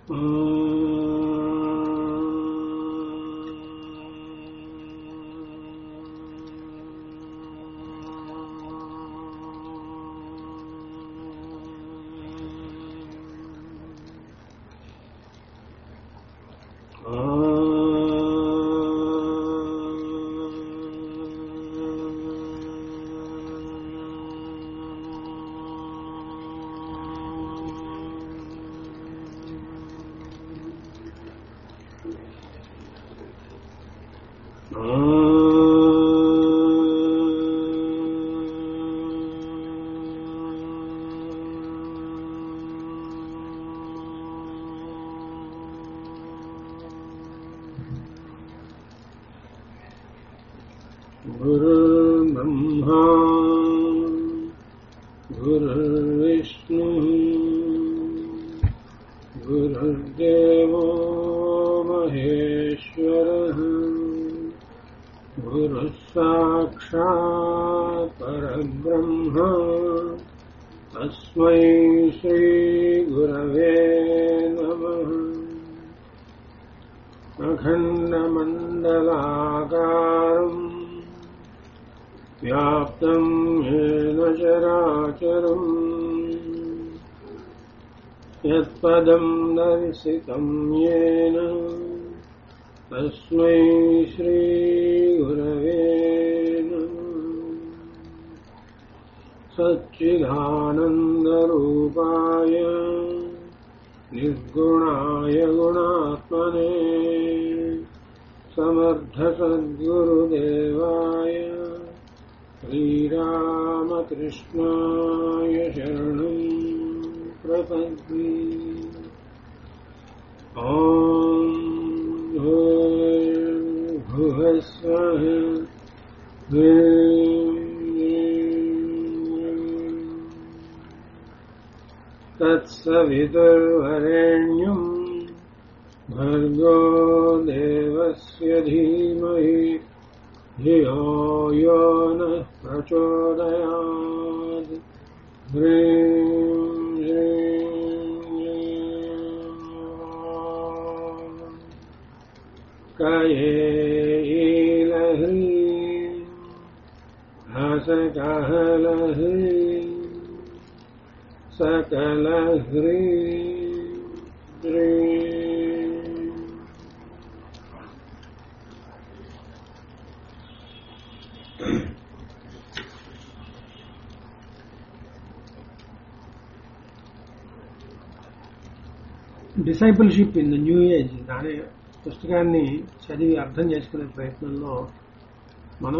गुरुर्ब्रह्मा गुरुर्विष्णुः गुरुर्देवो महेश्वरः गुरुः साक्षात् परब्रह्म तस्मै श्रीगुरवे नमः। अखण्डमण्डलाकारम् व्याप्तं येन चराचरम् यत्पदं दर्शितं येन तस्मै श्रीगुरवे नमः। सच्चिदानन्दरूपाय निर्गुणाय गुणात्मने समर्थसद्गुरुदेवाय श्रीरामकृष्णाय शरणं प्रपद्ये। ॐ भूर्भुवः स्वः तत्सवितुर्वरेण्यं भर्गो देवस्य धीमहि धियो यो नः प्रचोदयात्। ह्रीं कयेलह्रीं हसकहलह्रीं सकलह्रीं discipleship in the new age అనే పుస్తకాన్ని చదివి అర్థం చేసుకునే ప్రయత్నంలో మనం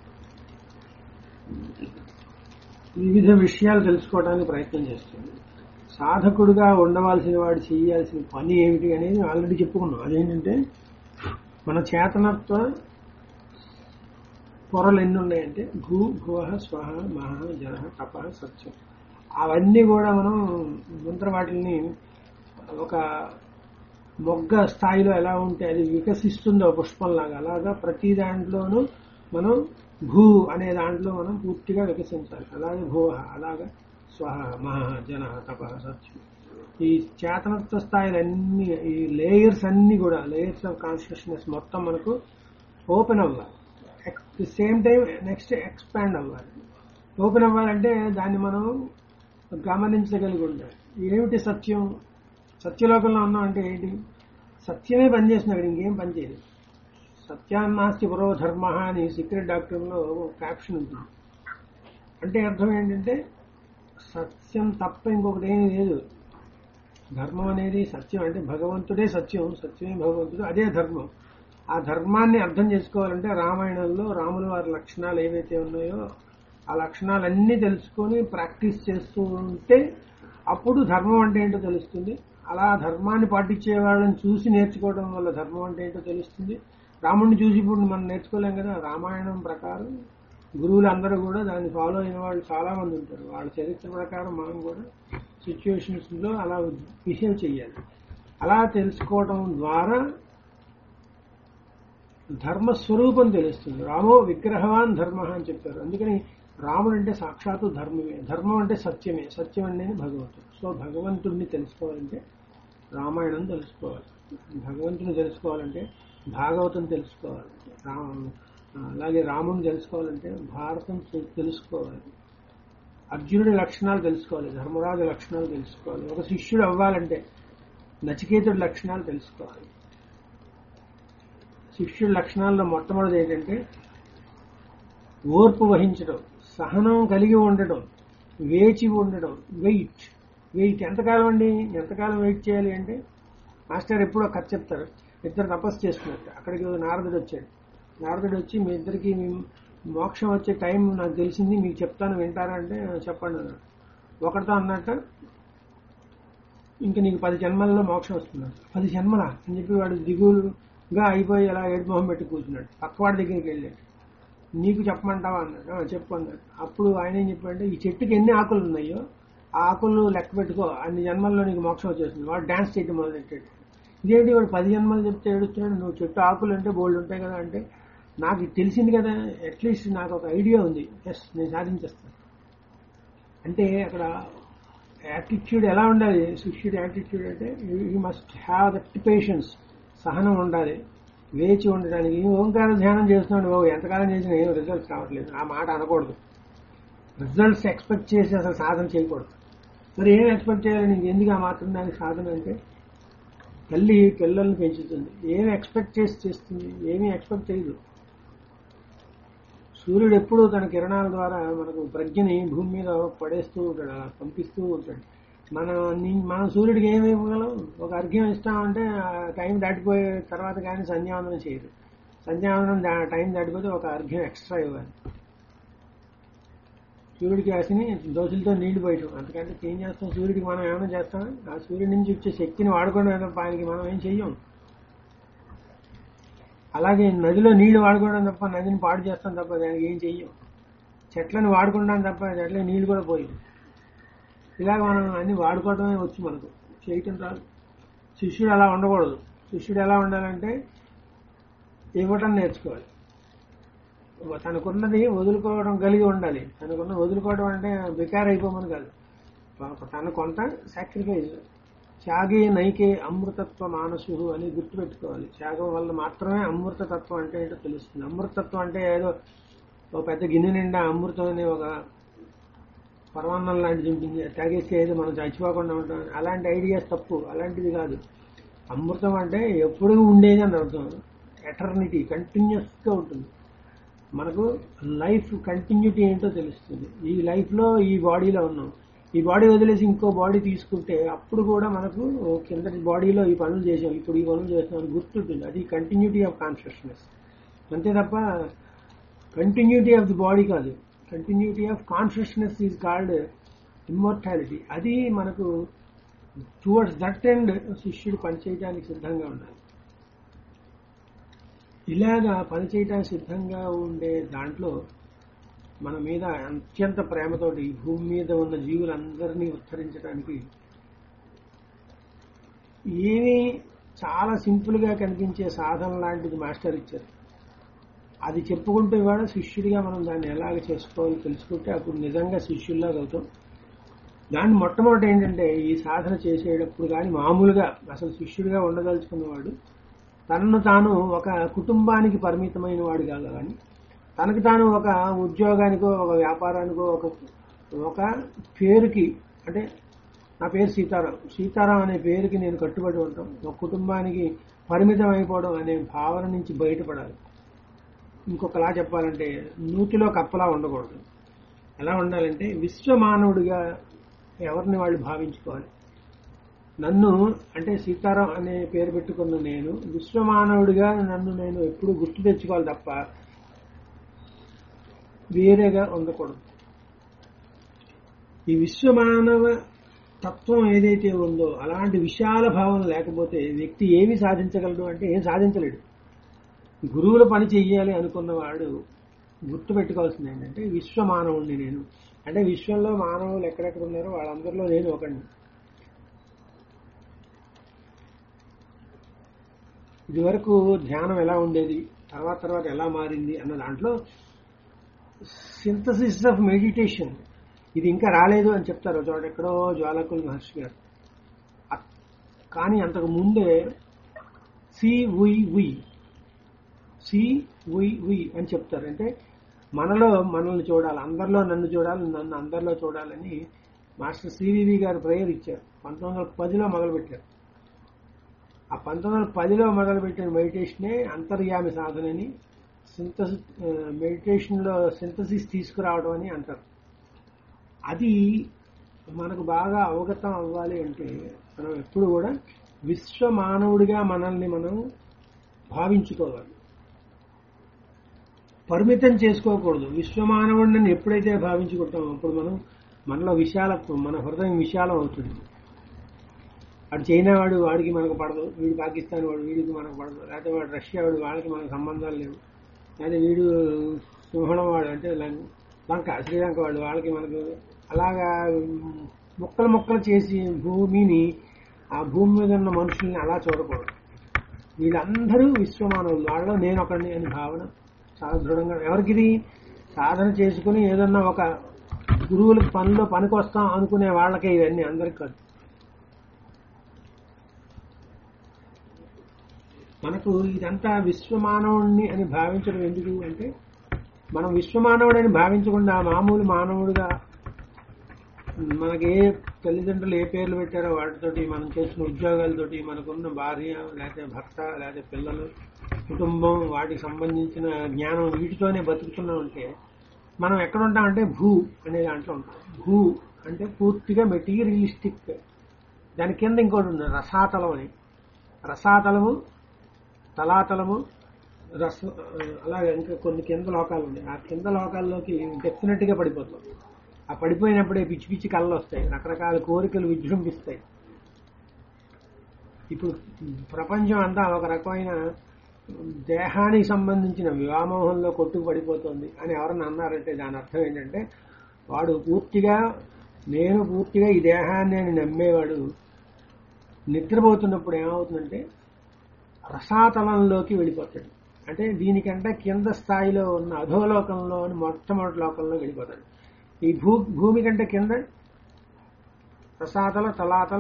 వివిధ విషయాలు తెలుసుకోవడానికి ప్రయత్నం చేస్తుంది. సాధకుడుగా ఉండవలసిన వాడు చేయాల్సిన పని ఏమిటి అనేది ఆల్రెడీ చెప్పుకున్నాం. అదేంటంటే మన చేతనత్వ పొరలు ఎన్ని ఉన్నాయంటే భూ భువః స్వహ మహః జనః తపః సత్యం. అవన్నీ కూడా మనం మంత్ర వాటిని ఒక మొగ్గ స్థాయిలో ఎలా ఉంటే అది వికసిస్తుందో పుష్పంలాగా అలాగా ప్రతి దాంట్లోనూ మనం భూ అనే దాంట్లో మనం పూర్తిగా వికసించాలి. అలాగే భువ అలాగా స్వహ మహః జనః తపః సత్యం. ఈ చేతనత్వ స్థాయిలన్నీ ఈ లేయర్స్ అన్ని కూడా లేయర్స్ ఆఫ్ కాన్షియస్నెస్ మొత్తం మనకు ఓపెన్ అవ్వాలి. At the same time next expand అవ్వాలి. ఓపెన్ అవ్వాలంటే దాన్ని మనం గమనించగలిగి ఉండాలి. ఏమిటి సత్యం? సత్యలోకంలో ఉన్నాం అంటే ఏంటి? సత్యమే పనిచేస్తున్నాడు, ఇంకేం పనిచేయదు. సత్యాన్నాస్తి పురో ధర్మ అని సీక్రెట్ డాక్టర్లో క్యాప్షన్ ఉంటుంది. అంటే అర్థం ఏంటంటే సత్యం తప్ప ఇంకొకటి ఏమీ లేదు. ధర్మం అనేది సత్యం అంటే భగవంతుడే సత్యం, సత్యమే భగవంతుడు, అదే ధర్మం. ఆ ధర్మాన్ని అర్థం చేసుకోవాలంటే రామాయణంలో రాముల వారి లక్షణాలు ఏవైతే ఉన్నాయో ఆ లక్షణాలన్నీ తెలుసుకొని ప్రాక్టీస్ చేస్తూ ఉంటే అప్పుడు ధర్మం అంటే ఏంటో తెలుస్తుంది. అలా ధర్మాన్ని పాటించే వాళ్ళని చూసి నేర్చుకోవడం వల్ల ధర్మం అంటే ఏంటో తెలుస్తుంది. రాముడిని చూసి ఇప్పుడు మనం నేర్చుకోలేం కదా. రామాయణం ప్రకారం గురువులు అందరూ కూడా దాన్ని ఫాలో అయిన వాళ్ళు చాలా మంది ఉంటారు. వాళ్ళ చరిత్ర ప్రకారం మనం కూడా సిచ్యువేషన్స్ లో అలా బిహేవ్ చేయాలి. అలా తెలుసుకోవడం ద్వారా ధర్మ స్వరూపం తెలుస్తుంది. రామో విగ్రహవాన్ ధర్మ అని చెప్పారు. అందుకని రాముడు అంటే సాక్షాత్తు ధర్మమే. ధర్మం అంటే సత్యమే. సత్యం అనేది భగవంతుడు. సో భగవంతుడిని తెలుసుకోవాలంటే రామాయణం తెలుసుకోవాలి. భగవంతుని తెలుసుకోవాలంటే భాగవతం తెలుసుకోవాలి. అలాగే రాముని తెలుసుకోవాలంటే భారతం తెలుసుకోవాలి. అర్జునుడి లక్షణాలు తెలుసుకోవాలి. ధర్మరాజు లక్షణాలు తెలుసుకోవాలి. ఒక శిష్యుడు అవ్వాలంటే నచికేతుడి లక్షణాలు తెలుసుకోవాలి. శిష్యుడి లక్షణాల్లో మొట్టమొదటి ఏంటంటే ఓర్పు వహించడం, సహనం కలిగి ఉండడం, వేచి ఉండడం, వెయిట్ ఎంతకాలం అండి, ఎంతకాలం వెయిట్ చేయాలి అంటే మాస్టర్ ఎప్పుడో కథ చెప్తారు. ఇద్దరు తపస్సు చేస్తున్నట్టు అక్కడికి నారదుడు వచ్చాడు. నారదుడు వచ్చి మీ ఇద్దరికి మోక్షం వచ్చే టైం నాకు తెలిసింది, మీకు చెప్తాను వింటారా అంటే చెప్పండి అన్నాడు. ఒకటితో అన్నట్ట ఇంకా నీకు 10 జన్మల్లో మోక్షం వస్తున్నాడు. 10 జన్మలా అని చెప్పి వాడు దిగులుగా అయిపోయి అలా ఏడు మొహం పెట్టి కూర్చున్నాడు. పక్కవాడి దగ్గరికి వెళ్ళాడు. నీకు చెప్పమంటావా అన్నాడు. చెప్పు అన్నాడు. అప్పుడు ఆయన ఏం చెప్పాడంటే ఈ చెట్టుకి ఎన్ని ఆకులు ఉన్నాయో ఆ ఆకులు లెక్క పెట్టుకో, అన్ని జన్మల్లో నీకు మోక్షం వచ్చేస్తుంది. వాడు డాన్స్ చేయడం మొదలెట్టాడు. ఇదేంటి వాడు 10 జన్మలు చెప్తే ఏడుస్తున్నాడు, నువ్వు చెట్టు ఆకులు అంటే బోల్డ్ ఉంటాయి కదా అంటే నాకు తెలిసింది కదా, అట్లీస్ట్ నాకు ఒక ఐడియా ఉంది, ఎస్ నేను సాధించేస్తాను అంటే అక్కడ యాటిట్యూడ్ ఎలా ఉండాలి. శిష్యుడి యాటిట్యూడ్ అంటే you must have that patience, సహనం ఉండాలి, వేచి ఉండడానికి. ఓంకార ధ్యానం చేస్తున్నాడు, బాబు ఎంతకాలం చేసినా ఏం రిజల్ట్స్ రావట్లేదు, ఆ మాట అనకూడదు. రిజల్ట్స్ ఎక్స్పెక్ట్ చేసి అసలు సాధన చేయకూడదు. మరి ఏం ఎక్స్పెక్ట్ చేయాలి, నీకు ఎందుకు ఆ మాత్రం దానికి సాధన అంటే తల్లి పిల్లల్ని పెంచుతుంది, ఏమి ఎక్స్పెక్ట్ చేసి చేస్తుంది, ఏమీ ఎక్స్పెక్ట్ చేయదు. సూర్యుడు ఎప్పుడూ తన కిరణాల ద్వారా మనకు ప్రజ్ఞని భూమి మీద పడేస్తూ ఉంటాడు, అలా పంపిస్తూ ఉంటాడు. మనం సూర్యుడికి ఏమి ఇవ్వగలం, ఒక అర్ఘ్యం ఇస్తామంటే టైం దాటిపోయే తర్వాత కానీ సంధ్యావందనం చేయదు. సంధ్యావందనం టైం దాటిపోతే ఒక అర్ఘ్యం ఎక్స్ట్రా ఇవ్వాలి. సూర్యుడికి అసిని దోశలతో నీళ్లు పోయటం, అంతకంటే ఏం చేస్తాం. సూర్యుడికి మనం ఏమైనా చేస్తామా, ఆ సూర్యుడి నుంచి వచ్చే శక్తిని వాడుకోవడం తప్ప ఆయనకి మనం ఏం చెయ్యం. అలాగే నదిలో నీళ్లు వాడుకోవడం తప్ప నదిని పాడు చేస్తాం తప్ప దానికి ఏం చెయ్యం. చెట్లను వాడుకుంటాం తప్ప చెట్ల నీళ్లు కూడా పోయింది. ఇలాగ మనం అన్ని వాడుకోవడమే వచ్చు, మనకు చేయటం రాదు. శిష్యుడు అలా ఉండకూడదు. శిష్యుడు ఎలా ఉండాలంటే ఇవ్వటం నేర్చుకోవాలి. తనకున్నది వదులుకోవడం కలిగి ఉండాలి. తనకున్న వదులుకోవడం అంటే బెకార్ అయిపోమని కాదు, తన కొంత సాక్రిఫైస్. త్యాగే నైకే అమృతత్వ మానసు అని గుర్తుపెట్టుకోవాలి. త్యాగం వల్ల మాత్రమే అమృతతత్వం అంటే ఏంటో తెలుస్తుంది. అమృతత్వం అంటే ఏదో ఒక పెద్ద గిన్నె నిండా అమృతం అనే ఒక పరమాన్నం లాంటిది ఉంటుంది, తాగేస్తే ఏదో మనం చచ్చిపోకుండా ఉంటాం, అలాంటి ఐడియాస్ తప్పు. అలాంటిది కాదు. అమృతం అంటే ఎప్పుడూ ఉండేది అని అర్థం. ఎటర్నిటీ, కంటిన్యూస్గా ఉంటుంది. మనకు లైఫ్ కంటిన్యూటీ ఏంటో తెలుస్తుంది. ఈ లైఫ్లో ఈ బాడీలో ఉన్నాం, ఈ బాడీ వదిలేసి ఇంకో బాడీ తీసుకుంటే అప్పుడు కూడా మనకు కిందటి బాడీలో ఈ పనులు చేసాం, ఇప్పుడు ఈ పనులు చేస్తాం అని గుర్తుంటుంది. అది కంటిన్యూటీ ఆఫ్ కాన్షియస్నెస్ అంతే తప్ప కంటిన్యూటీ ఆఫ్ ది బాడీ కాదు. Continuity of consciousness is called immortality. అది మనకు టువర్డ్స్ దట్ ఎండ్ శిష్యుడు పనిచేయడానికి సిద్ధంగా ఉండాలి. ఇలాగా పనిచేయడానికి సిద్ధంగా ఉండే దాంట్లో మన మీద అత్యంత ప్రేమతోటి భూమి మీద ఉన్న జీవులందరినీ ఉద్ధరించడానికి ఏమీ చాలా సింపుల్గా కనిపించే సాధన లాంటిది మాస్టర్ ఇచ్చారు. అది చెప్పుకుంటూ కూడా శిష్యుడిగా మనం దాన్ని ఎలాగ చేసుకోవాలో తెలుసుకుంటే అప్పుడు నిజంగా శిష్యుల్లాగా అవుతాం. దాన్ని మొట్టమొదటి ఏంటంటే ఈ సాధన చేసేటప్పుడు కానీ మామూలుగా అసలు శిష్యుడిగా ఉండదలుచుకున్నవాడు తనను తాను ఒక కుటుంబానికి పరిమితమైన వాడు కాదు, కానీ తనకు తాను ఒక ఉద్యోగానికో ఒక వ్యాపారానికో ఒక పేరుకి, అంటే నా పేరు సీతారాం అనే పేరుకి నేను కట్టుబడి ఉంటాం, ఒక కుటుంబానికి పరిమితం అయిపోవడం అనే భావన నుంచి బయటపడాలి. ఇంకొకలా చెప్పాలంటే నూతిలో కప్పలా ఉండకూడదు. ఎలా ఉండాలంటే విశ్వమానవుడిగా ఎవరిని వాళ్ళు భావించుకోవాలి. నన్ను అంటే సీతారాం అనే పేరు పెట్టుకున్న నేను విశ్వమానవుడిగా నన్ను నేను ఎప్పుడు గుర్తు తెచ్చుకోవాలి తప్ప వేరేగా ఉండకూడదు. ఈ విశ్వమానవ తత్వం ఏదైతే ఉందో అలాంటి విశాల భావన లేకపోతే వ్యక్తి ఏమి సాధించగలడు అంటే ఏం సాధించలేడు. గురువుల పని చెయ్యాలి అనుకున్నవాడు గుర్తు పెట్టుకోవాల్సింది ఏంటంటే విశ్వమానవుడిని నేను, అంటే విశ్వంలో మానవులు ఎక్కడెక్కడ ఉన్నారో వాళ్ళందరిలో నేను ఒకడిని. ఇది వరకు ధ్యానం ఎలా ఉండేది, తర్వాత ఎలా మారింది అన్న దాంట్లో సింథసిస్ ఆఫ్ మెడిటేషన్ ఇది ఇంకా రాలేదు అని చెప్తారు చోట ఎక్కడో జ్వాలకుల మహర్షి గారు. కానీ అంతకు ముందే సి వి అని చెప్తారు. అంటే మనలో మనల్ని చూడాలి, అందరిలో నన్ను చూడాలి, నన్ను అందరిలో చూడాలని మాస్టర్ సివివి గారు ప్రేయర్ ఇచ్చారు. 1910లో మొదలుపెట్టారు. ఆ 1910లో మొదలుపెట్టిన మెడిటేషనే అంతర్యామి సాధనని, మెడిటేషన్లో సింథసిస్ తీసుకురావడం అని అంటారు. అది మనకు బాగా అవగతం అవ్వాలి అంటే మనం ఎప్పుడు కూడా విశ్వమానవుడిగా మనల్ని మనం భావించుకోవాలి, పరిమితం చేసుకోకూడదు. విశ్వమానవుడిని ఎప్పుడైతే భావించుకుంటామో అప్పుడు మనం మనలో విశాలత్వం, మన హృదయం విశాలం అవుతుంది. వాడు చైనా వాడు వాడికి మనకు పడదు, వీడు పాకిస్తాన్ వాడు వీడికి మనకు పడదు, లేకపోతే వాడు రష్యా వాడు వాళ్ళకి మనకు సంబంధాలు లేవు, లేకపోతే వీడు సింహళం వాడు అంటే లంక శ్రీలంక వాడు వాళ్ళకి మనకు, అలాగా ముక్కలు ముక్కలు చేసి భూమిని, ఆ భూమి మీద ఉన్న మనుషుల్ని అలా చూడకూడదు. వీళ్ళందరూ విశ్వమానవులు, వాళ్ళలో నేను ఒకడిని అని భావన చాలా దృఢంగా. ఎవరికిది? సాధన చేసుకుని ఏదన్నా ఒక గురువుల పనిలో పనికొస్తాం అనుకునే వాళ్ళకే ఇవన్నీ, అందరికి కాదు. మనకు ఇదంతా విశ్వమానవుడిని అని భావించడం ఎందుకు అంటే, మనం విశ్వమానవుడని భావించకుండా మామూలు మానవుడిగా మనకి ఏ తల్లిదండ్రులు ఏ పేర్లు పెట్టారో వాటితోటి, మనం చేసిన ఉద్యోగాలతోటి, మనకున్న భార్య లేకపోతే భర్త లేకపోతే పిల్లలు, కుటుంబం, వాటికి సంబంధించిన జ్ఞానం, వీటితోనే బతుకుతున్నాం అంటే మనం ఎక్కడ ఉంటామంటే భూ అనే దాంట్లో ఉంటాం. భూ అంటే పూర్తిగా మెటీరియలిస్టిక్. దాని కింద ఇంకోటి ఉంది రసాతలం అని. రసాతలము, తలాతలము, అలాగే ఇంకా కొన్ని కింద లోకాలు ఉన్నాయి. ఆ కింద లోకాల్లోకి డెఫినెట్ గా పడిపోతాం. ఆ పడిపోయినప్పుడే పిచ్చి పిచ్చి కళ్ళు వస్తాయి, రకరకాల కోరికలు విజృంభిస్తాయి. ఇప్పుడు ప్రపంచం అంతా ఒక రకమైన దేహానికి సంబంధించిన వ్యామోహంలో కొట్టుకు పడిపోతుంది అని ఎవరన్నా అన్నారంటే దాని అర్థం ఏంటంటే, వాడు పూర్తిగా నేను పూర్తిగా ఈ దేహాన్ని అని నమ్మేవాడు నిద్రపోతున్నప్పుడు ఏమవుతుందంటే రసాతలంలోకి వెళ్ళిపోతాడు. అంటే దీనికంటే కింద స్థాయిలో ఉన్న అధోలోకంలో మొట్టమొదటి లోకంలో వెళ్ళిపోతాడు. ఈ భూమి కంటే కింద రసాతల, తలాతల,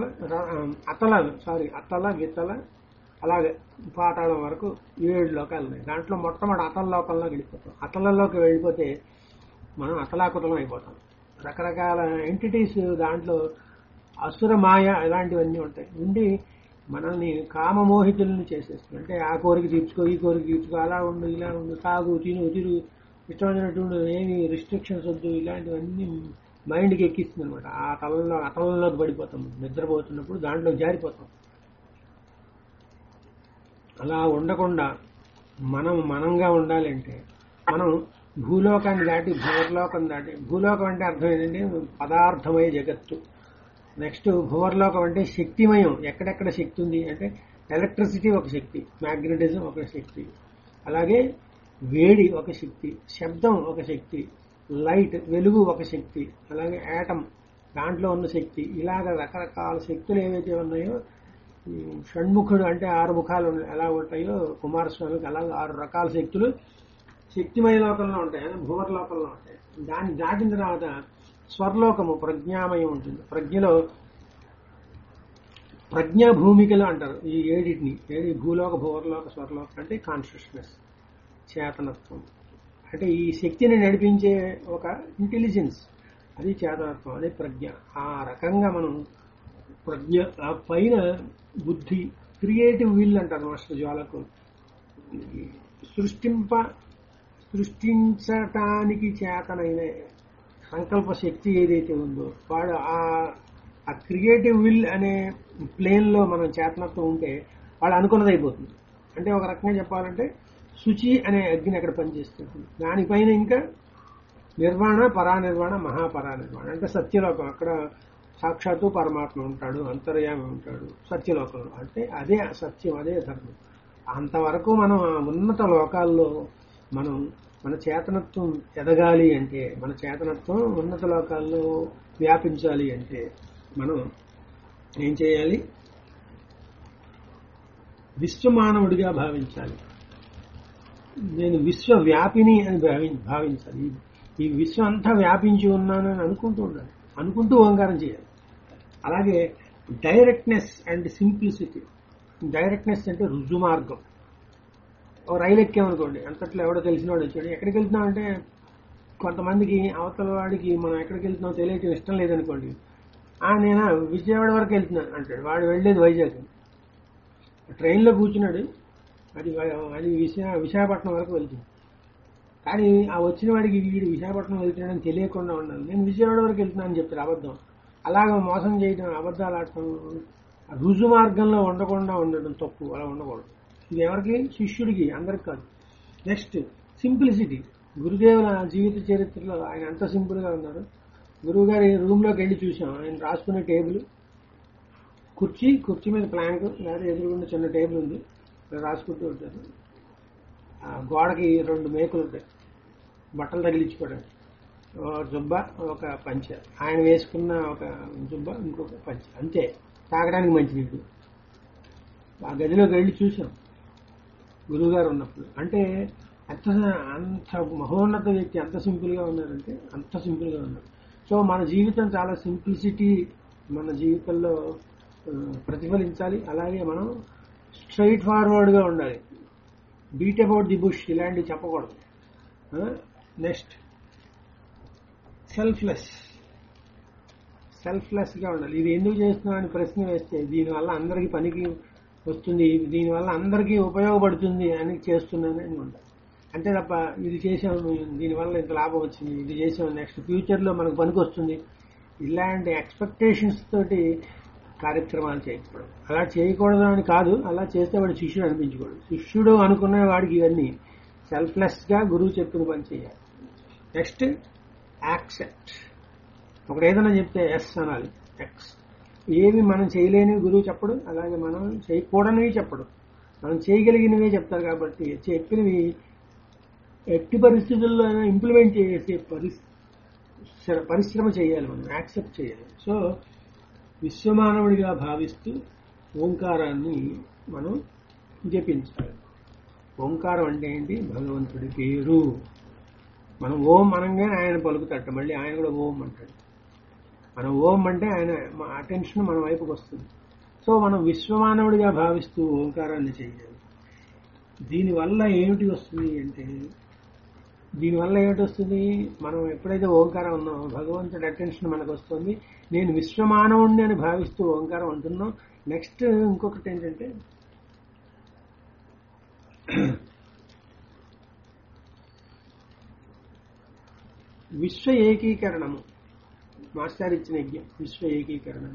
అతల, వితల, అలాగే పాతాళం వరకు 7 లోకాలు ఉన్నాయి. దాంట్లో మొట్టమొదటి అతల లోకంలోకి వెళ్ళిపోతాం. అతలలోకి వెళ్ళిపోతే మనం అతలాకుతలం అయిపోతాం. రకరకాల ఎంటిటీస్ దాంట్లో, అసుర మాయ ఇలాంటివన్నీ ఉంటాయి. ఉండి మనల్ని కామమోహితులను చేసేస్తుంది. అంటే ఆ కోరిక తీర్చుకో, ఈ కోరిక తీర్చుకో, అలా ఉండు, ఇలా ఉండు, తాగు, తిరుగు, ఇష్టమైనటువంటి ఏమి రిస్ట్రిక్షన్స్ వద్దు, ఇలాంటివన్నీ మైండ్కి ఎక్కిస్తుంది అనమాట. ఆ అతలంలోకి పడిపోతాం. నిద్రపోతున్నప్పుడు దాంట్లో జారిపోతాం. అలా ఉండకుండా మనం మనంగా ఉండాలంటే మనం భూలోకాన్ని దాటి భువర్లోకం దాటి, భూలోకం అంటే అర్థం ఏంటంటే పదార్థమయ జగత్తు. నెక్స్ట్ భువర్లోకం అంటే శక్తిమయం. ఎక్కడెక్కడ శక్తి ఉంది అంటే ఎలక్ట్రిసిటీ ఒక శక్తి, మ్యాగ్నెటిజం ఒక శక్తి, అలాగే వేడి ఒక శక్తి, శబ్దం ఒక శక్తి, లైట్ వెలుగు ఒక శక్తి, అలాగే యాటం దాంట్లో ఉన్న శక్తి. ఇలాగ రకరకాల శక్తులు ఏవైతే ఉన్నాయో, షణ్ముఖుడు అంటే 6 ముఖాలు ఎలా ఉంటాయో కుమారస్వామికి, అలాగే 6 రకాల శక్తులు శక్తిమయ లోకంలో ఉంటాయి, భువర్లోకంలో ఉంటాయి. దాన్ని దాటిన తర్వాత స్వర్లోకము ప్రజ్ఞామయం ఉంటుంది. ప్రజ్ఞలో ప్రజ్ఞా భూమికలు అంటారు ఈ 7టిని. భూలోక, భువర్లోక, స్వర్లోకం అంటే కాన్షియస్నెస్, చేతనత్వం. అంటే ఈ శక్తిని నడిపించే ఒక ఇంటెలిజెన్స్, అది చేతనత్వం, అదే ప్రజ్ఞ. ఆ రకంగా మనం ప్రజ్ఞ, ఆ పైన బుద్ధి, క్రియేటివ్ విల్ అంటారు మాస్టర్ జ్వాలకు. సృష్టించటానికి చేతనైన సంకల్ప శక్తి ఏదైతే ఉందో, వాడు ఆ క్రియేటివ్ విల్ అనే ప్లేన్ లో మనం చేతనత్వం ఉంటే వాడు అనుకున్నది అయిపోతుంది. అంటే ఒక రకంగా చెప్పాలంటే శుచి అనే అగ్ని అక్కడ పనిచేస్తుంది. దానిపైన ఇంకా నిర్వాణ, పరానిర్వాణ, మహాపరానిర్వాణ అంటే సత్యలోకం. అక్కడ సాక్షాత్తు పరమాత్మ ఉంటాడు, అంతర్యామి ఉంటాడు సత్యలోకంలో. అంటే అదే సత్యం, అదే ధర్మం. అంతవరకు మనం ఆ ఉన్నత లోకాల్లో మనం మన చేతనత్వం ఎదగాలి అంటే, మన చేతనత్వం ఉన్నత లోకాల్లో వ్యాపించాలి అంటే మనం ఏం చేయాలి? విశ్వమానవుడిగా భావించాలి. నేను విశ్వవ్యాపిని అని భావించాలి. ఈ విశ్వం అంతా వ్యాపించి ఉన్నానని అనుకుంటూ ఉండాలి. అనుకుంటూ ఓంకారం చేయాలి. అలాగే డైరెక్ట్నెస్ అండ్ సింప్లిసిటీ. డైరెక్ట్నెస్ అంటే రుజు మార్గం. ఓ రైలు ఎక్కామనుకోండి, అంతట్లో ఎవడో తెలిసినవాడు వచ్చాడు, ఎక్కడికి వెళ్తున్నామంటే కొంతమందికి అవతల వాడికి మనం ఎక్కడికి వెళ్తున్నామో తెలియటం ఇష్టం లేదనుకోండి, నేను విజయవాడ వరకు వెళ్తున్నాను అంటాడు. వాడు వెళ్ళేది వైజాగ్. ట్రైన్లో కూర్చున్నాడు, అది అది విశాఖపట్నం వరకు వెళ్తుంది. కానీ ఆ వచ్చిన వాడికి వీడు విశాఖపట్నం వెళ్తున్నాడని తెలియకుండా ఉండాలి. నేను విజయవాడ వరకు వెళ్తున్నాను అని చెప్తారు. అబద్ధం. అలాగే మోసం చేయడం, అబద్ధాలు ఆడటం, రుజు మార్గంలో ఉండకుండా ఉండడం తప్పు. అలా ఉండకూడదు. ఇది ఎవరికి? శిష్యుడికి, అందరికి కాదు. Next simplicity. గురుదేవుల జీవిత చరిత్రలో ఆయన ఎంత సింపుల్ గా ఉన్నారు. గురువు గారి రూమ్ లోకి వెళ్ళి చూసాం. ఆయన రాసుకునే టేబుల్, కుర్చీ మీద ప్లాంక్, లేదా ఎదురుగుండా చిన్న టేబుల్ ఉంది, రాసుకుంటూ ఉంటారు. గోడకి 2 మేకులు ఉంటాయి బట్టలు తగిలించుకోవడానికి. జుబ్బ, ఒక పంచ. ఆయన వేసుకున్న ఒక జుబ్బ, ఇంకొక పంచ, అంతే. తాగడానికి మంచినీళ్ళు. ఆ గదిలోకి వెళ్ళి చూసాం గురువు గారు ఉన్నప్పుడు. అంటే అంత మహోన్నత వ్యక్తి ఎంత సింపుల్ గా ఉన్నారంటే అంత సింపుల్ గా ఉన్నారు. సో మన జీవితం చాలా సింప్లిసిటీ మన జీవితంలో ప్రతిఫలించాలి. అలాగే మనం స్ట్రైట్ ఫార్వర్డ్ గా ఉండాలి. బీట్ అబౌట్ ది బుష్ ఇలాంటివి చెప్పకూడదు. నెక్స్ట్ సెల్ఫ్లెస్ గా ఉండాలి. ఇది ఎందుకు చేస్తున్నాం అని ప్రశ్న వేస్తే, దీనివల్ల అందరికీ పనికి వస్తుంది, దీనివల్ల అందరికీ ఉపయోగపడుతుంది అని చేస్తున్నాను అని ఉండాలి. అంతే తప్ప ఇది చేసాము, దీనివల్ల ఇంత లాభం వచ్చింది, ఇది చేసాము, నెక్స్ట్ ఫ్యూచర్ లో మనకు పనికి వస్తుంది, ఇలాంటి ఎక్స్పెక్టేషన్స్ తోటి కార్యక్రమాలు చేయకూడదు. అలా చేయకూడదు అని కాదు, అలా చేస్తే వాడు శిష్యుడు అనిపించకూడదు. శిష్యుడు అనుకునే వాడికి ఇవన్నీ సెల్ఫ్లెస్ గా గురువు చెప్పిన పని చేయాలి. Next accept. ఒకటి ఏదైనా చెప్తే ఎస్ అనాలి. ఎక్స్. ఏవి మనం చేయలేనివి గురువు చెప్పడు, అలాగే మనం చేయకూడనివి చెప్పడు, మనం చేయగలిగినవే చెప్తారు. కాబట్టి చెప్పినవి ఎట్టి పరిస్థితుల్లో అయినా ఇంప్లిమెంట్ చేసే పరిశ్రమ చేయాలి, మనం యాక్సెప్ట్ చేయాలి. సో విశ్వమానవుడిగా భావిస్తూ ఓంకారాన్ని మనం జపించాలి. ఓంకారం అంటే ఏంటి? భగవంతుడి పేరు. మనం ఓం అనగానే ఆయన పలుకుతాట, మళ్ళీ ఆయన కూడా ఓం అంటాడు. మనం ఓం అంటే ఆయన అటెన్షన్ మన వైపుకి వస్తుంది. సో మనం విశ్వమానవుడిగా భావిస్తూ ఓంకారాన్ని చేయాలి. దీనివల్ల ఏమిటి వస్తుంది అంటే, మనం ఎప్పుడైతే ఓంకారం ఉన్నామో భగవంతుడి అటెన్షన్ మనకు వస్తుంది. నేను విశ్వమానవుడిని అని భావిస్తూ ఓంకారం అంటున్నాం. నెక్స్ట్ ఇంకొకటి ఏంటంటే, విశ్వ ఏకీకరణము. మాస్టర్ ఇచ్చిన యజ్ఞం విశ్వ ఏకీకరణం.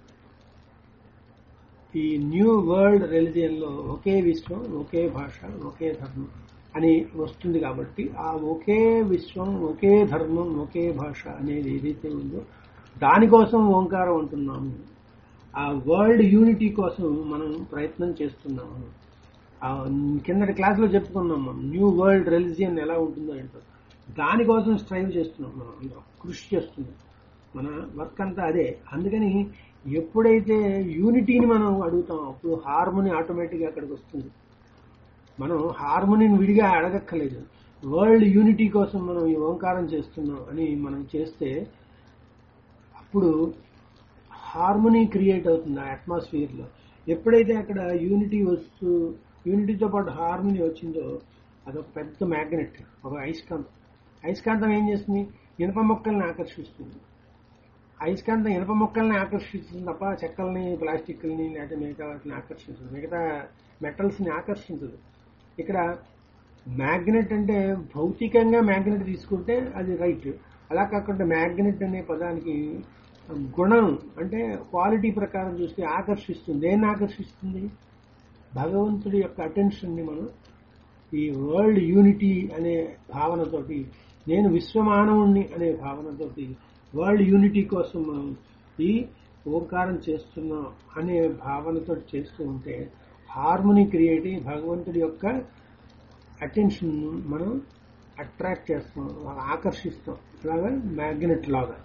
ఈ న్యూ వరల్డ్ రిలిజియన్ లో ఒకే విశ్వం, ఒకే భాష, ఒకే ధర్మం అని వస్తుంది. కాబట్టి ఆ ఒకే విశ్వం, ఒకే ధర్మం, ఒకే భాష అనేది ఏదైతే ఉందో దానికోసం ఓంకారం అంటున్నాము. ఆ వరల్డ్ యూనిటీ కోసం మనం ప్రయత్నం చేస్తున్నాము. కిందటి క్లాసులో చెప్పుకున్నాం మనం న్యూ వరల్డ్ రిలిజియన్ ఎలా ఉంటుందో ఏంటో. దానికోసం స్ట్రైవ్ చేస్తున్నాం, మనం అందరం కృషి చేస్తున్నాం. మన వర్క్ అంతా అదే. అందుకని ఎప్పుడైతే యూనిటీని మనం అడుగుతాం అప్పుడు హార్మోని ఆటోమేటిక్గా అక్కడికి వస్తుంది. మనం హార్మోనీని విడిగా అడగక్కర్లేదు. వరల్డ్ యూనిటీ కోసం మనం ఈ ఓంకారం చేస్తున్నాం అని మనం చేస్తే అప్పుడు హార్మోనీ క్రియేట్ అవుతుంది ఆ అట్మాస్ఫియర్ లో. ఎప్పుడైతే అక్కడ యూనిటీతో పాటు హార్మోనీ వచ్చిందో అదొక పెద్ద మ్యాగ్నెట్, ఒక అయస్కాంతం ఏం చేస్తుంది? ఇనుప మొక్కల్ని ఆకర్షిస్తుంది. అయస్కాంతం ఇనుప మొక్కల్ని ఆకర్షిస్తుంది తప్ప చెక్కల్ని, ప్లాస్టిక్ని, లేదా మిగతా వాటిని ఆకర్షించదు, మిగతా మెటల్స్ ని ఆకర్షించదు. ఇక్కడ మ్యాగ్నెట్ అంటే భౌతికంగా మ్యాగ్నెట్ తీసుకుంటే అది రైట్. అలా కాకుండా మ్యాగ్నెట్ అనే పదానికి గుణం అంటే క్వాలిటీ ప్రకారం చూస్తే ఆకర్షిస్తుంది. దేన్ని ఆకర్షిస్తుంది? భగవంతుడి యొక్క అటెన్షన్ ని మనం ఈ వరల్డ్ యూనిటీ అనే భావనతోటి, నేను విశ్వమానవుణ్ణి అనే భావనతోటి వరల్డ్ యూనిటీ కోసం మనం ఈ ఓంకారం చేస్తున్నాం అనే భావనతో చేస్తూ ఉంటే హార్మోనీ క్రియేట్ అయ్యి భగవంతుడి యొక్క అటెన్షన్ మనం అట్రాక్ట్ చేస్తాం, ఆకర్షిస్తాం. అలాగా మ్యాగ్నెట్ లాగా.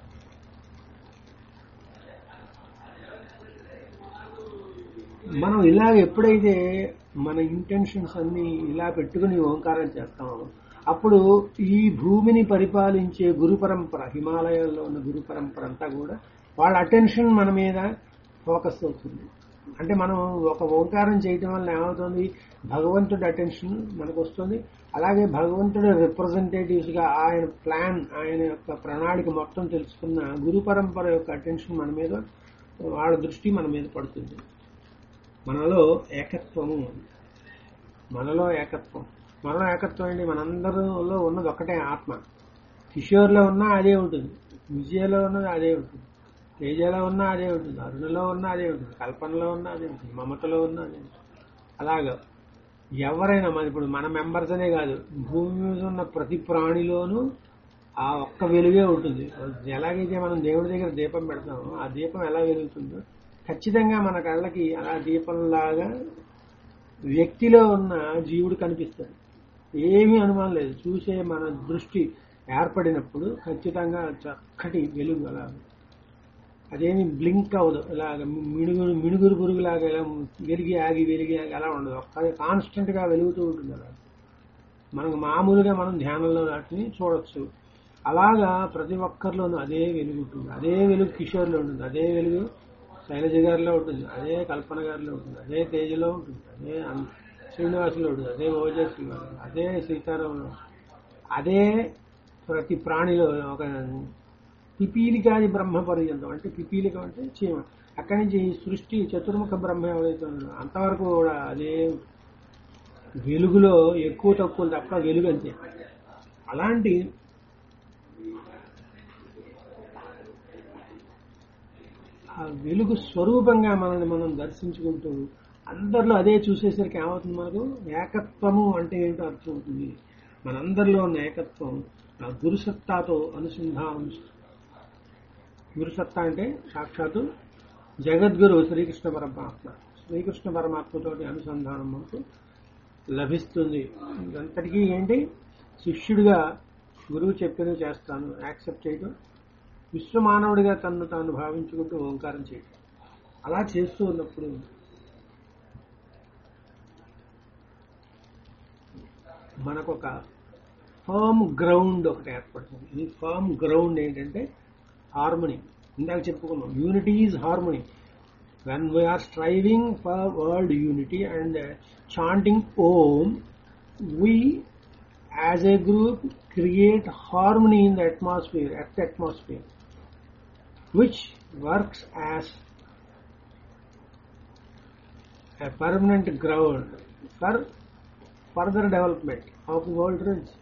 మనం ఇలాగ ఎప్పుడైతే మన ఇంటెన్షన్స్ అన్ని ఇలా పెట్టుకుని ఓంకారం చేస్తామో అప్పుడు ఈ భూమిని పరిపాలించే గురు పరంపర, హిమాలయాల్లో ఉన్న గురు పరంపర అంతా కూడా వాళ్ళ అటెన్షన్ మన మీద ఫోకస్ అవుతుంది. అంటే మనం ఒక ఓంకారం చేయటం వల్ల ఏమవుతుంది, భగవంతుడి అటెన్షన్ మనకు వస్తుంది. అలాగే భగవంతుడి రిప్రజెంటేటివ్స్ గా ఆయన ప్లాన్, ఆయన యొక్క ప్రణాళిక మొత్తం తెలుసుకున్న గురు పరంపర యొక్క అటెన్షన్ మన మీద, వాళ్ళ దృష్టి మన మీద పడుతుంది. మనలో ఏకత్వము, మనలో ఏకత్వం ఏంటి, మనందరిలో ఉన్నది ఒకటే ఆత్మ. కిషోర్లో ఉన్నా అదే ఉంటుంది, విజయలో ఉన్నది అదే ఉంటుంది, తేజలో ఉన్నా అదే ఉంటుంది, అరుణలో ఉన్నా అదే ఉంటుంది, కల్పనలో ఉన్నా అదే ఉంటుంది, మమతలో ఉన్నా అదే ఉంటుంది. అలాగా ఎవరైనా ఇప్పుడు మన మెంబర్స్ అనే కాదు, భూమి మీద ఉన్న ప్రతి ప్రాణిలోనూ ఆ ఒక్క వెలుగే ఉంటుంది. ఎలాగైతే మనం దేవుడి దగ్గర దీపం పెడతామో ఆ దీపం ఎలా వెలుగుతుందో ఖచ్చితంగా మన కళ్ళకి అలా దీపంలాగా వ్యక్తిలో ఉన్న జీవుడు కనిపిస్తాడు. ఏమీ అనుమానం లేదు. చూసే మన దృష్టి ఏర్పడినప్పుడు ఖచ్చితంగా చక్కటి వెలుగు అలా, అదేమి బ్లింక్ అవ్వదు, ఇలాగ మిణుగురు పురుగులాగా ఇలా వెలిగి ఆగి అలా ఉండదు. ఒక్క కాన్స్టెంట్ గా వెలుగుతూ ఉంటుంది. అలా మనకు మామూలుగా మనం ధ్యానంలో వాటిని చూడొచ్చు. అలాగా ప్రతి ఒక్కరిలోనూ అదే వెలుగు ఉంటుంది. అదే వెలుగు కిషోర్లో ఉంటుంది, అదే వెలుగు శైలజ గారిలో ఉంటుంది, అదే కల్పన గారిలో ఉంటుంది, అదే తేజలో ఉంటుంది, అదే శ్రీనివాసులో ఉంటుంది, అదే ఓజస్సులో, అదే సీతారాంలో, అదే ప్రతి ప్రాణిలో. ఒక పిపీలికాది బ్రహ్మ పర్యంతం, అంటే పిపీలికం అంటే చీమ, అక్కడి నుంచి సృష్టి చతుర్ముఖ బ్రహ్మ ఎవరైతే ఉందో అంతవరకు కూడా అదే వెలుగులో ఎక్కువ తక్కువ తప్ప వెలుగు అంతే. అలాంటి ఆ వెలుగు స్వరూపంగా మనల్ని మనం దర్శించుకుంటూ అందరిలో అదే చూసేసరికి ఏమవుతుంది, మనకు ఏకత్వము అంటే ఏంటో అర్థమవుతుంది. మనందరిలో ఉన్న ఏకత్వం ఆ గురుసత్తాతో అనుసంధానం. గురుసత్తా అంటే సాక్షాత్తు జగద్గురు శ్రీకృష్ణ పరమాత్మ. శ్రీకృష్ణ పరమాత్మతోటి అనుసంధానం మనకు లభిస్తుంది. ఇదంతటికీ ఏంటి, శిష్యుడిగా గురువు చెప్పినవి చేస్తాను యాక్సెప్ట్ చేయడం, విశ్వమానవుడిగా తను తాను భావించుకుంటూ ఓంకారం చేయడం. అలా చేస్తూ ఉన్నప్పుడు మనకొక ఫర్మ్ గ్రౌండ్ ఒకటి ఏర్పడుతుంది. ఈ ఫర్మ్ గ్రౌండ్ ఏంటంటే హార్మనీ. ఇందాక చెప్పుకున్నాం, unity is harmony. When we are striving for world unity and chanting Om, we as a group create harmony in the atmosphere, earth atmosphere, which works as a permanent ground for further development of the world race.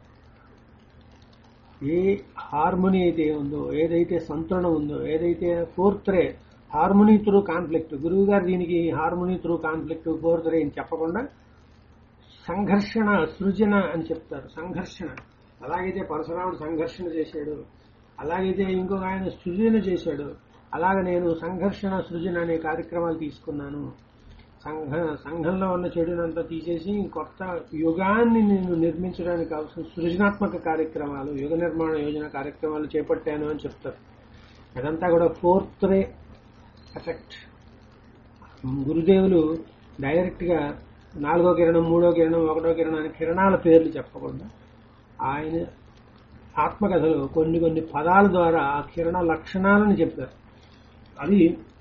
ఏ harmony అయితే ఉందో, ఏదైతే సంతులనం ఉందో, ఏదైతే fourth ray harmony through conflict, గురువు గారు దీనికి harmony through conflict fourth ray అని చెప్పకుండా సంఘర్షణ సృజన అని చెప్తారు. సంఘర్షణ, అలాగైతే పరశురాముడు సంఘర్షణ చేశాడు, అలాగైతే ఇంకొక ఆయన సృజన చేశాడు, అలాగ నేను సంఘర్షణ సృజన అనే కార్యక్రమాలు తీసుకున్నాను. సంఘంలో ఉన్న చెడునంతా తీసేసి కొత్త యుగాన్ని నేను నిర్మించడానికి కావాల్సిన సృజనాత్మక కార్యక్రమాలు, యుగ నిర్మాణ యోజన కార్యక్రమాలు చేపట్టాను అని చెప్తారు. అదంతా కూడా ఫోర్త్ రే ఎఫెక్ట్. గురుదేవులు డైరెక్ట్ గా 4వ కిరణం, 3వ కిరణం, 1వ కిరణం అనే కిరణాల పేర్లు చెప్పకుండా ఆయన ఆత్మకథలో కొన్ని పదాల ద్వారా ఆ కిరణ లక్షణాలను చెప్పారు. అది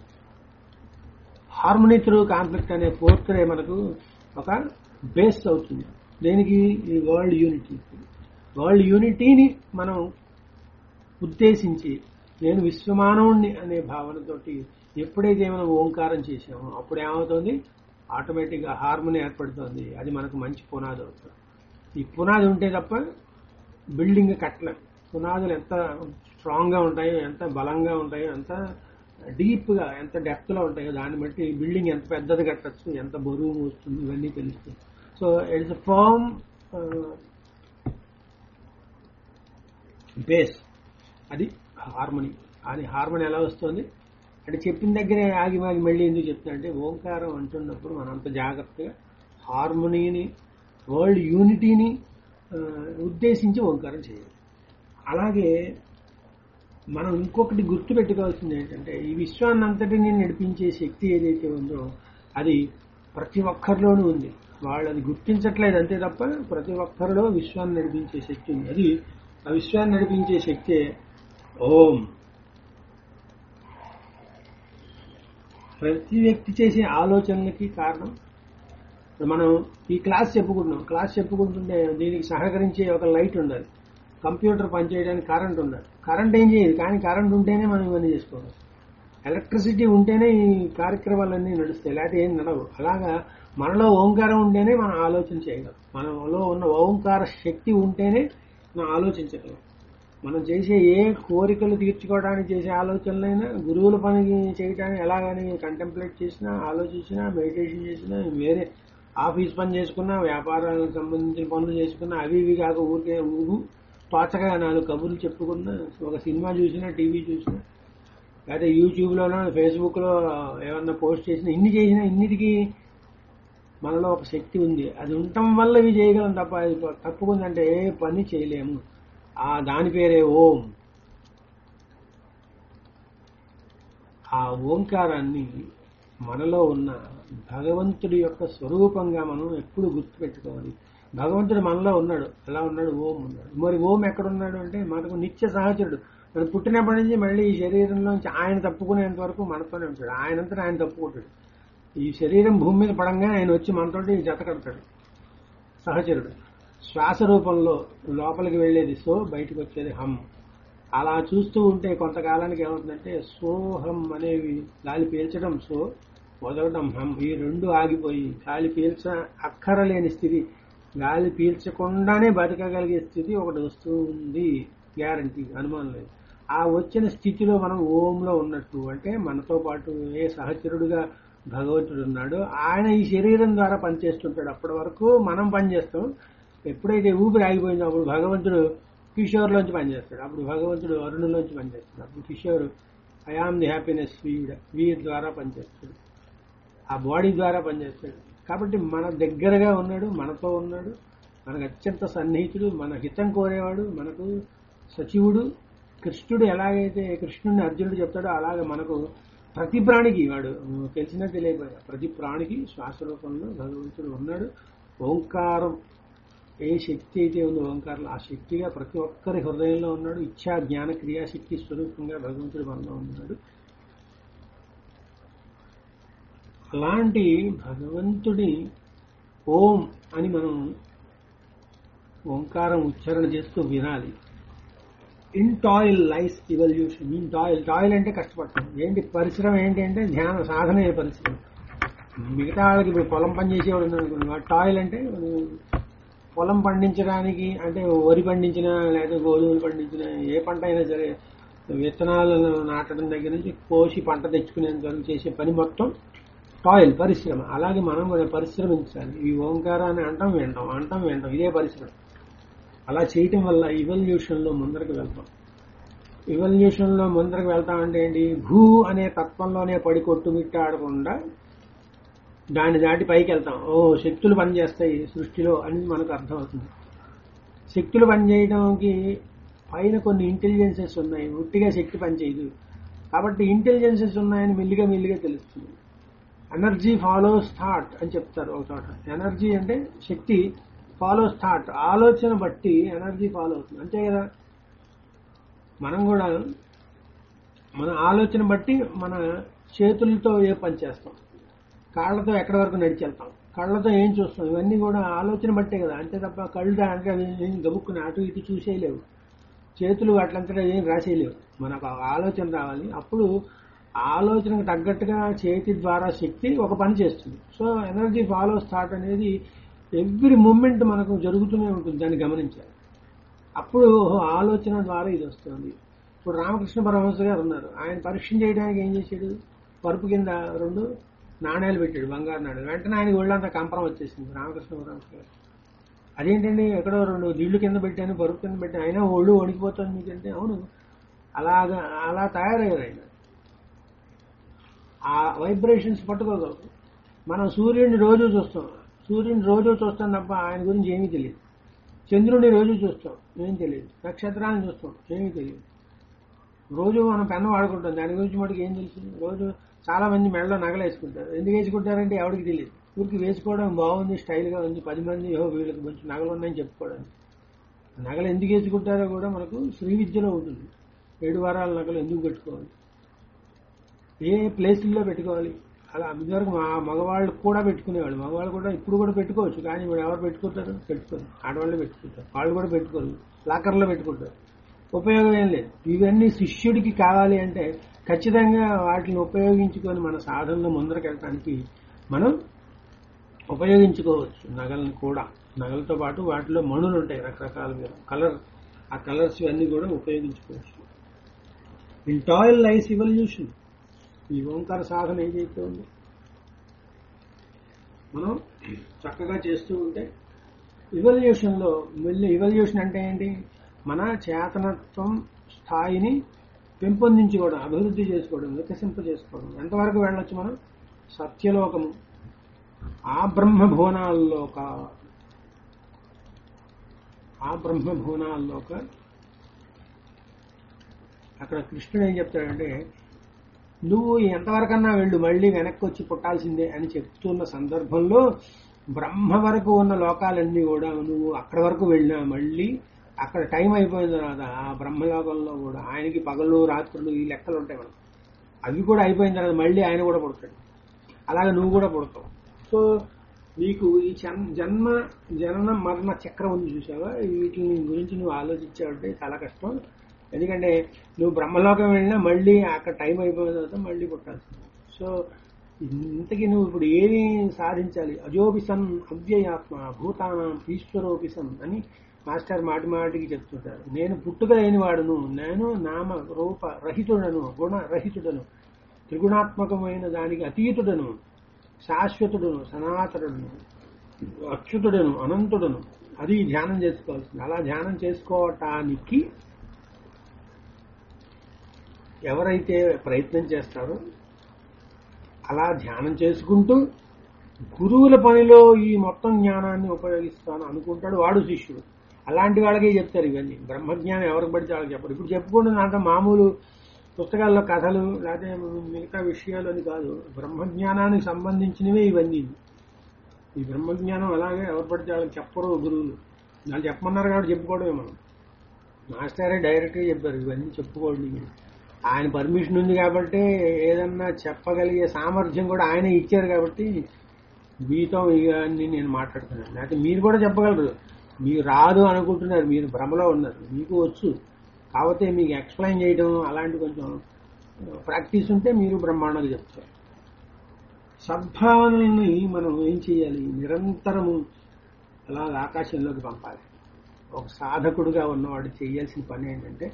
హార్మనీ త్రూ కాన్ఫ్లిక్ట్ అనే ఫోర్త్ రే మనకు ఒక బేస్ అవుతుంది. దేనికి? ఈ వరల్డ్ యూనిటీ. వరల్డ్ యూనిటీని మనం ఉద్దేశించి నేను విశ్వమానవుణ్ణి అనే భావనతోటి ఎప్పుడైతే మనం ఓంకారం చేసామో అప్పుడు ఏమవుతుంది, ఆటోమేటిక్గా హార్మనీ ఏర్పడుతుంది. అది మనకు మంచి పునాది అవుతుంది. ఈ పునాది ఉంటే తప్ప బిల్డింగ్ కట్టలేం. పునాదులు ఎంత స్ట్రాంగ్ గా ఉంటాయో, ఎంత బలంగా ఉంటాయో, ఎంత డీప్ గా, ఎంత డెప్త్ లో ఉంటాయో దాన్ని బట్టి బిల్డింగ్ ఎంత పెద్దది కట్టచ్చు, ఎంత బరువు వస్తుంది, ఇవన్నీ తెలుస్తుంది. So it's a firm base. అది హార్మనీ. అది హార్మనీ ఎలా వస్తుంది అంటే చెప్పిన దగ్గరే ఆగి మళ్ళీ ఎందుకు చెప్తున్నా, ఓంకారం అంటున్నప్పుడు మనంత జాగ్రత్తగా హార్మనీని, వరల్డ్ యూనిటీని ఉద్దేశించి ఓంకారం చేయాలి. అలాగే మనం ఇంకొకటి గుర్తు పెట్టుకోవాల్సింది ఏంటంటే, ఈ విశ్వాన్ని అంతటిని నడిపించే శక్తి ఏదైతే ఉందో అది ప్రతి ఒక్కరిలోనూ ఉంది. వాళ్ళు అది గుర్తించట్లేదు అంతే తప్ప ప్రతి ఒక్కరిలో విశ్వాన్ని నడిపించే శక్తి ఉంది. అది ఆ విశ్వాన్ని నడిపించే శక్తే ఓం. ప్రతి వ్యక్తి చేసే ఆలోచనలకి కారణం. మనం ఈ క్లాస్ చెప్పుకుంటుంటే దీనికి సహకరించే ఒక లైట్ ఉండాలి. కంప్యూటర్ పనిచేయడానికి కరెంట్ ఉండాలి. కరెంట్ ఏం చేయదు, కానీ కరెంట్ ఉంటేనే మనం ఇవన్నీ చేసుకోవాలి. ఎలక్ట్రిసిటీ ఉంటేనే ఈ కార్యక్రమాలన్నీ నడుస్తాయి, లేకపోతే ఏం నడవు. అలాగా మనలో ఓంకారం ఉంటేనే మనం ఆలోచన చేయగలం. మనలో ఉన్న ఓంకార శక్తి ఉంటేనే మనం ఆలోచించగలం. మనం చేసే ఏ కోరికలు తీర్చుకోవడానికి చేసే ఆలోచనలైనా, గురువుల పనికి చేయడానికి ఎలాగని కంటెంప్లేట్ చేసినా, ఆలోచించినా, మెడిటేషన్ చేసినా, వేరే ఆఫీస్ పని చేసుకున్నా, వ్యాపారాలకు సంబంధించిన పనులు చేసుకున్నా, అవి ఇవి కాక ఊరికే తోచగా 4 కబుర్లు చెప్పుకున్నా, ఒక సినిమా చూసినా, టీవీ చూసినా, లేకపోతే యూట్యూబ్లోనో ఫేస్బుక్లో ఏమన్నా పోస్ట్ చేసినా, ఇన్నిటికీ మనలో ఒక శక్తి ఉంది. అది ఉండటం వల్ల ఇవి చేయగలం తప్ప అది తప్పుకుందంటే ఏ పని చేయలేము. దాని పేరే ఓం. ఆ ఓంకారాన్ని మనలో ఉన్న భగవంతుడి యొక్క స్వరూపంగా మనం ఎప్పుడు గుర్తుపెట్టుకోవాలి. భగవంతుడు మనలో ఉన్నాడు. ఎలా ఉన్నాడు? ఓం ఉన్నాడు. మరి ఓం ఎక్కడున్నాడు అంటే మనకు నిత్య సహచరుడు. మనం పుట్టినప్పటి నుంచి మళ్ళీ ఈ శరీరంలోంచి ఆయన తప్పుకునేంత వరకు మనతోనే ఉంటాడు. ఆయనంతా ఆయన తప్పుకుంటాడు. ఈ శరీరం భూమి మీద పడంగా ఆయన వచ్చి మనతోటి జత కడతాడు. సహచరుడు శ్వాస రూపంలో లోపలికి వెళ్లేది సో, బయటకు వచ్చేది హం. అలా చూస్తూ ఉంటే కొంతకాలానికి ఏమవుతుందంటే సోహం అనేవి గాలి పీల్చడం సో, వదలడం హం, ఈ రెండు ఆగిపోయి గాలి అక్కరలేని స్థితి, గాలి పీల్చకుండానే బతకగలిగే స్థితి ఒకటి వస్తూ ఉంది. గ్యారంటీ, అనుమానం లేదు. ఆ వచ్చిన స్థితిలో మనం ఓంలో ఉన్నట్టు. అంటే మనతో పాటు ఏ సహచరుడుగా భగవంతుడు ఉన్నాడు, ఆయన ఈ శరీరం ద్వారా పనిచేస్తుంటాడు. అప్పటి వరకు మనం పనిచేస్తాం. ఎప్పుడైతే ఊపిరి ఆగిపోయిందో అప్పుడు భగవంతుడు కిషోర్లోంచి పనిచేస్తాడు. అప్పుడు భగవంతుడు అరుణులోంచి పనిచేస్తాడు. అప్పుడు Kishore I am the happiness weed ద్వారా పనిచేస్తాడు. ఆ బాడీ ద్వారా పనిచేస్తాడు. కాబట్టి మన దగ్గరగా ఉన్నాడు, మనతో ఉన్నాడు, మనకు అత్యంత సన్నిహితుడు, మన హితం కోరేవాడు, మనకు సచివుడు. కృష్ణుడు ఎలాగైతే కృష్ణుడిని అర్జునుడు చెప్తాడో అలాగే మనకు ప్రతి ప్రాణికి, వాడు తెలిసినా తెలియకపోయా, ప్రతి ప్రాణికి శ్వాస రూపంలో భగవంతుడు ఉన్నాడు. ఓంకారం ఏ శక్తి అయితే ఉందో ఓంకారంలో ఆ శక్తిగా ప్రతి ఒక్కరి హృదయంలో ఉన్నాడు. ఇచ్ఛా జ్ఞాన క్రియాశక్తి స్వరూపంగా భగవంతుడు మనలో ఉన్నాడు. అలాంటి భగవంతుడి ఓం అని మనం ఓంకారం ఉచ్చారణ చేస్తూ వినాలి. In toil lies evolution. In toil అంటే కష్టపడతాం. ఏంటి పరిశ్రమ ఏంటి అంటే ధ్యాన సాధనే పరిశ్రమ. మిగతా వాళ్ళకి ఇప్పుడు పొలం పని చేసేవాడు అనుకోండి, టాయిల్ అంటే పొలం పండించడానికి, అంటే వరి పండించినా లేదా గోధుమలు పండించినా ఏ పంట అయినా సరే విత్తనాలను నాటడం దగ్గర నుంచి కోసి పంట తెచ్చుకునేంత వరకు చేసే పని మొత్తం టాయిల్ పరిశ్రమ. అలాగే మనం కూడా పరిశ్రమించాలి. ఈ ఓంకారాన్ని అంటాం వింటాం ఇదే పరిశ్రమ. అలా చేయటం వల్ల ఇవల్యూషన్లో ముందరకు వెళ్తాం. ఇవల్యూషన్లో ముందరకు వెళ్తామంటే ఏంటి? భూ అనే తత్వంలోనే పడి కొట్టుమిట్టాడకుండా దాన్ని దాటి పైకి వెళ్తాం. శక్తులు పనిచేస్తాయి సృష్టిలో అని మనకు అర్థమవుతుంది. శక్తులు పనిచేయడానికి పైన కొన్ని ఇంటెలిజెన్సెస్ ఉన్నాయి. ఉట్టిగా శక్తి పనిచేయదు. కాబట్టి ఇంటెలిజెన్సెస్ ఉన్నాయని మెల్లిగా తెలుస్తుంది. ఎనర్జీ ఫాలోస్ థాట్ అని చెప్తారు ఒక చోట. ఎనర్జీ అంటే శక్తి ఫాలోస్ థాట్, ఆలోచన బట్టి ఎనర్జీ ఫాలో అవుతుంది. అంతే కదా. మనం కూడా మన ఆలోచన బట్టి మన చేతులతో ఏ పని చేస్తాం, కాళ్ళతో ఎక్కడి వరకు నడిచెళ్తాం, కళ్ళతో ఏం చూస్తాం, ఇవన్నీ కూడా ఆలోచన బట్టే కదా. అంతే తప్ప కళ్ళు అంటే అవి గబుక్కుని అటు ఇటు చూసేయలేవు. చేతులు అట్లంతటా ఏం రాసేయలేవు. మనకు ఆలోచన రావాలి. అప్పుడు ఆలోచనకు తగ్గట్టుగా చేతి ద్వారా శక్తి ఒక పని చేస్తుంది. సో ఎనర్జీ ఫాలోస్ థాట్ అనేది ఎవ్రీ మూమెంట్ మనకు జరుగుతూనే ఉంటుంది. దాన్ని గమనించాలి. అప్పుడు ఆలోచన ద్వారా ఇది వస్తుంది. ఇప్పుడు రామకృష్ణ పరమహంస గారు ఉన్నారు. ఆయన పరీక్ష చేయడానికి ఏం చేశాడు? పరుపు కింద 2 నాణ్యాలు పెట్టాడు, బంగారు నాణ్యాలు. వెంటనే ఆయనకి ఒళ్ళంతా కంపరం వచ్చేసింది రామకృష్ణ పరమహంస గారు. అదేంటండి, ఎక్కడో 2 దిళ్ళు కింద పెట్టాను, పరుపు కింద పెట్టాను, అయినా ఒళ్ళు వణికిపోతుంది మీకంటే. అవును, అలా తయారయ్యారు ఆయన. ఆ వైబ్రేషన్స్ పట్టుకోగలరు. మనం సూర్యుడిని రోజు చూస్తాం తప్ప ఆయన గురించి ఏమీ తెలియదు. చంద్రుడిని రోజు చూస్తాం, ఏం తెలియదు. నక్షత్రాలను చూస్తాం, ఏమీ తెలియదు. రోజు మనం పెన్ను వాడుకుంటాం, దాని గురించి మటుకు ఏం తెలుసు? రోజు చాలా మంది మెడలో నగలు వేసుకుంటారు. ఎందుకు వేసుకుంటారంటే ఎవరికి తెలియదు. ఊరికి వేసుకోవడం బాగుంది, స్టైల్గా ఉంది, 10 మంది వీళ్ళకి మంచి నగలు ఉన్నాయని చెప్పుకోవడానికి. నగలు ఎందుకు వేసుకుంటారో కూడా మనకు శ్రీ విద్యలో ఉంటుంది. 7 వారాల నగలు ఎందుకు పెట్టుకోవాలి, ఏ ప్లేసుల్లో పెట్టుకోవాలి, అలా ఇదివరకు మా మగవాళ్ళు కూడా పెట్టుకునేవాళ్ళు. మగవాళ్ళు కూడా ఇప్పుడు కూడా పెట్టుకోవచ్చు, కానీ ఇప్పుడు ఎవరు పెట్టుకుంటారు? పెట్టుకోరు. ఆడవాళ్ళు పెట్టుకుంటారు, వాళ్ళు కూడా పెట్టుకోరు, లాకర్లో పెట్టుకుంటారు. ఉపయోగం ఏం లేదు. ఇవన్నీ శిష్యుడికి కావాలి అంటే ఖచ్చితంగా వాటిని ఉపయోగించుకొని మన సాధనలో ముందరకెళ్ళడానికి మనం ఉపయోగించుకోవచ్చు. నగలను కూడా, నగలతో పాటు వాటిలో మణులు ఉంటాయి రకరకాలుగా, కలర్, ఆ కలర్స్ ఇవన్నీ కూడా ఉపయోగించుకోవచ్చు. In toil lies evolution. ఈ ఓంకార సాధన ఏదైతే ఉందో మనం చక్కగా చేస్తూ ఉంటే ఇవల్యూషన్లో మళ్ళీ, ఇవల్యూషన్ అంటే ఏంటి? మన చేతనత్వం స్థాయిని పెంపొందించుకోవడం, అభివృద్ధి చేసుకోవడం, వికసింప చేసుకోవడం. ఎంతవరకు వెళ్ళొచ్చు మనం? సత్యలోకము, ఆ బ్రహ్మభువనాల్లోక, అక్కడ కృష్ణుడు ఏం చెప్తాడంటే, నువ్వు ఎంతవరకన్నా వెళ్ళు, మళ్ళీ వెనక్కి వచ్చి పుట్టాల్సిందే అని చెప్తున్న సందర్భంలో బ్రహ్మ వరకు ఉన్న లోకాలన్నీ కూడా నువ్వు అక్కడి వరకు వెళ్ళినా మళ్ళీ అక్కడ టైం అయిపోయిన తర్వాత ఆ బ్రహ్మలోకంలో కూడా ఆయనకి పగలు రాత్రులు ఈ లెక్కలు ఉంటాయి మనకు, అవి కూడా అయిపోయిన తర్వాత మళ్ళీ ఆయన కూడా పుడతాడు. అలాగే నువ్వు కూడా పుడతావు. సో నీకు ఈ జన్మ జనన మరణ చక్రం ఉంది చూసావా, వీటి గురించి నువ్వు ఆలోచించావంటే చాలా కష్టం. ఎందుకంటే నువ్వు బ్రహ్మలోకం వెళ్ళినా మళ్ళీ అక్కడ టైం అయిపోయిన తర్వాత మళ్ళీ పుట్టాల్సింది. సో ఇంతకీ నువ్వు ఇప్పుడు ఏమి సాధించాలి? అజోపిసన్ అవ్యయాత్మ భూతానం ఈశ్వరోపిసన్ అని మాస్టర్ మాటి మాటికి చెప్తుంటారు. నేను పుట్టుక లేని వాడును, నేను నామ రూప రహితుడను, గుణ రహితుడను, త్రిగుణాత్మకమైన దానికి అతీతుడను, శాశ్వతుడను, సనాతనుడను, అచ్యుతుడను, అనంతుడను. అది ధ్యానం చేసుకోవాల్సింది. అలా ధ్యానం చేసుకోవటానికి ఎవరైతే ప్రయత్నం చేస్తారో, అలా ధ్యానం చేసుకుంటూ గురువుల పనిలో ఈ మొత్తం జ్ఞానాన్ని ఉపయోగిస్తాను అనుకుంటాడు వాడు శిష్యుడు. అలాంటి వాళ్ళకే చెప్తారు ఇవన్నీ. బ్రహ్మజ్ఞానం ఎవరికి పడితే వాళ్ళకి చెప్పరు. ఇప్పుడు చెప్పుకుంటున్న అంటే మామూలు పుస్తకాల్లో కథలు లేకపోతే మిగతా విషయాలు అని కాదు, బ్రహ్మజ్ఞానానికి సంబంధించినవే ఇవన్నీ. ఈ బ్రహ్మజ్ఞానం అలాగే ఎవరు పడితే వాళ్ళకి చెప్పరు గురువులు. వాళ్ళు చెప్పమన్నారు కాబట్టి చెప్పుకోవడమే. మనం మాస్టరే డైరెక్ట్గా చెప్పారు ఇవన్నీ చెప్పుకోండి. ఆయన పర్మిషన్ ఉంది కాబట్టి ఏదన్నా చెప్పగలిగే సామర్థ్యం కూడా ఆయనే ఇచ్చారు కాబట్టి మీతో ఇవన్నీ నేను మాట్లాడుతున్నాను. లేకపోతే మీరు కూడా చెప్పగలరు. మీరు రాదు అనుకుంటున్నారు, మీరు భ్రమలో ఉన్నారు, మీకు వచ్చు. కాకపోతే మీకు ఎక్స్ప్లెయిన్ చేయడం అలాంటి కొంచెం ప్రాక్టీస్ ఉంటే మీరు బ్రహ్మాండంగా చెప్తారు. సద్భావనల్ని మనం ఏం చేయాలి? నిరంతరము అలా ఆకాశంలోకి పంపాలి. ఒక సాధకుడుగా ఉన్నవాడు చేయాల్సిన పని ఏంటంటే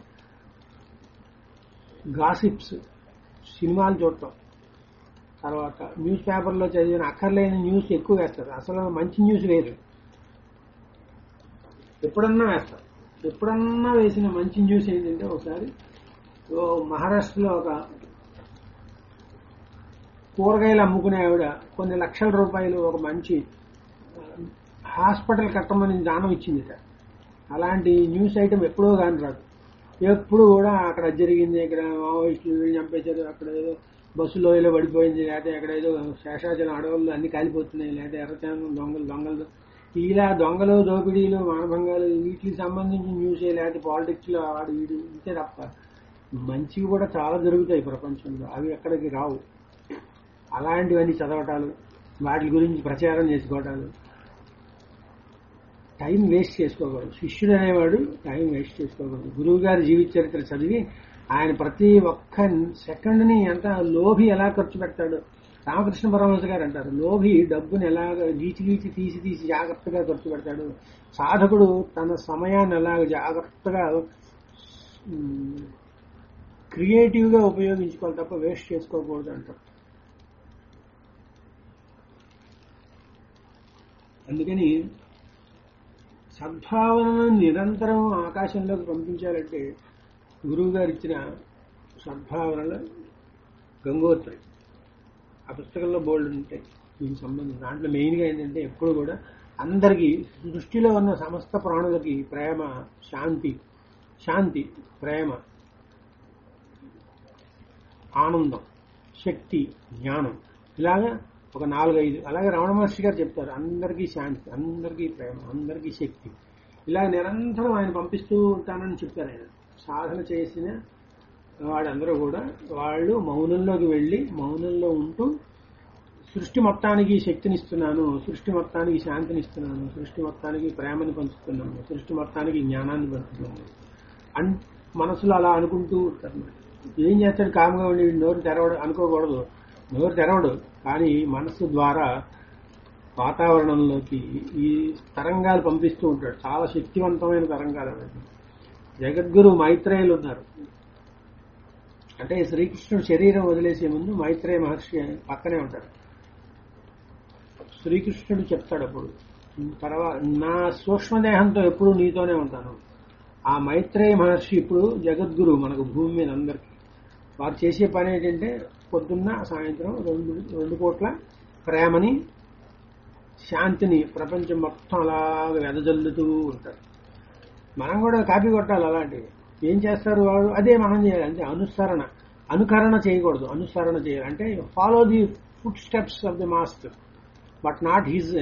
గాసిప్స్, సినిమాలు చూడటం, తర్వాత న్యూస్ పేపర్లో చదివిన అక్కర్లేని న్యూస్ ఎక్కువ వేస్తారు. అసలు మంచి న్యూస్ వేరు. ఎప్పుడన్నా వేస్తారు. ఎప్పుడన్నా వేసిన మంచి న్యూస్ ఏంటంటే, ఒకసారి మహారాష్ట్రలో ఒక కూరగాయలు అమ్ముకునే ఆవిడ కొన్ని లక్షల రూపాయలు ఒక మంచి హాస్పిటల్ కట్టమని దానం ఇచ్చిందిట. అలాంటి న్యూస్ ఐటమ్ ఎప్పుడో కానీ రాదు. ఎప్పుడు కూడా అక్కడ జరిగింది, ఇక్కడ మావోయిస్టులు చంపేశారు, అక్కడ ఏదో బస్సులో ఏదో పడిపోయింది, లేకపోతే అక్కడ ఏదో శేషాచలం అడవుల్లో అన్ని కాలిపోతున్నాయి, లేకపోతే ఎర్రచందనం దొంగలు ఇలా దొంగలు, దోపిడీలు, మానభంగాలు వీటికి సంబంధించిన న్యూసే, లేకపోతే పాలిటిక్స్లో ఆడు వీడు ఇంతే తప్ప మంచివి కూడా చాలా జరుగుతాయి ప్రపంచంలో, అవి ఎక్కడికి రావు. అలాంటివన్నీ చదవటాలు, వాటి గురించి ప్రచారం చేసుకోవటాలు, టైం వేస్ట్ చేసుకోకూడదు. శిష్యుడు అనేవాడు టైం వేస్ట్ చేసుకోకూడదు. గురువు గారి జీవిత చరిత్ర చదివి ఆయన ప్రతి ఒక్క సెకండ్ని ఎంత లోభి ఎలా ఖర్చు పెడతాడు. రామకృష్ణ పరమహంస గారు అంటారు, లోభి డబ్బుని ఎలాగ గీచి తీసి జాగ్రత్తగా ఖర్చు పెడతాడు, సాధకుడు తన సమయాన్ని ఎలాగ జాగ్రత్తగా క్రియేటివ్గా ఉపయోగించుకోవాలి తప్ప వేస్ట్ చేసుకోకూడదు అంటారు. అందుకని సద్భావనను నిరంతరం ఆకాశంలోకి పంపించాలంటే గురువు గారు ఇచ్చిన సద్భావనల గంగోత్రి, ఆ పుస్తకంలో బోల్డ్ ఉంటాయి దీనికి సంబంధించి. దాంట్లో మెయిన్గా ఏంటంటే ఎప్పుడు కూడా అందరికీ, సృష్టిలో ఉన్న సమస్త ప్రాణులకి ప్రేమ, శాంతి, ప్రేమ, ఆనందం, శక్తి, జ్ఞానం, ఇలాగా ఒక 4-5. అలాగే రమణ మహర్షి గారు చెప్తారు, అందరికీ శాంతి, అందరికీ ప్రేమ, అందరికీ శక్తి, ఇలా నిరంతరం ఆయన పంపిస్తూ ఉంటానని చెప్పారు. ఆయన సాధన చేసిన వాళ్ళందరూ కూడా వాళ్ళు మౌనంలోకి వెళ్ళి మౌనంలో ఉంటూ సృష్టి మొత్తానికి శక్తినిస్తున్నాను, సృష్టి మొత్తానికి శాంతినిస్తున్నాను, సృష్టి మొత్తానికి ప్రేమని పంచుతున్నాను, సృష్టి మొత్తానికి జ్ఞానాన్ని పంచుతున్నాను అని మనసులో అలా అనుకుంటూ ఉంటారు. ఏం చేస్తాడు? కామ్గా ఉండి నోరు తెరవడు అనుకోకూడదు. నోరు తెరవడు, కానీ మనసు ద్వారా వాతావరణంలోకి ఈ తరంగాలు పంపిస్తూ ఉంటాడు. చాలా శక్తివంతమైన తరంగాలు అనేది. జగద్గురు మైత్రేయులు ఉన్నారు. అంటే శ్రీకృష్ణుడు శరీరం వదిలేసే ముందు మైత్రేయ మహర్షి పక్కనే ఉంటారు. శ్రీకృష్ణుడు చెప్తాడు అప్పుడు, తర్వాత నా సూక్ష్మదేహంతో ఎప్పుడు నీతోనే ఉంటాను. ఆ మైత్రేయ మహర్షి ఇప్పుడు జగద్గురు మనకు భూమి మీద అందరికీ. వారు చేసే పని ఏంటంటే పొద్దున్న సాయంత్రం రెండు పూట్ల ప్రేమని శాంతిని ప్రపంచం మొత్తం అలాగ వెదజల్లుతూ ఉంటారు. మనం కూడా కాపీ కొట్టాలి అలాంటివి. ఏం చేస్తారు వాడు? అదే మనం చేయాలి. అంటే అనుకరణ చేయకూడదు, అనుసరణ చేయాలి. అంటే follow the footsteps of the master, but not his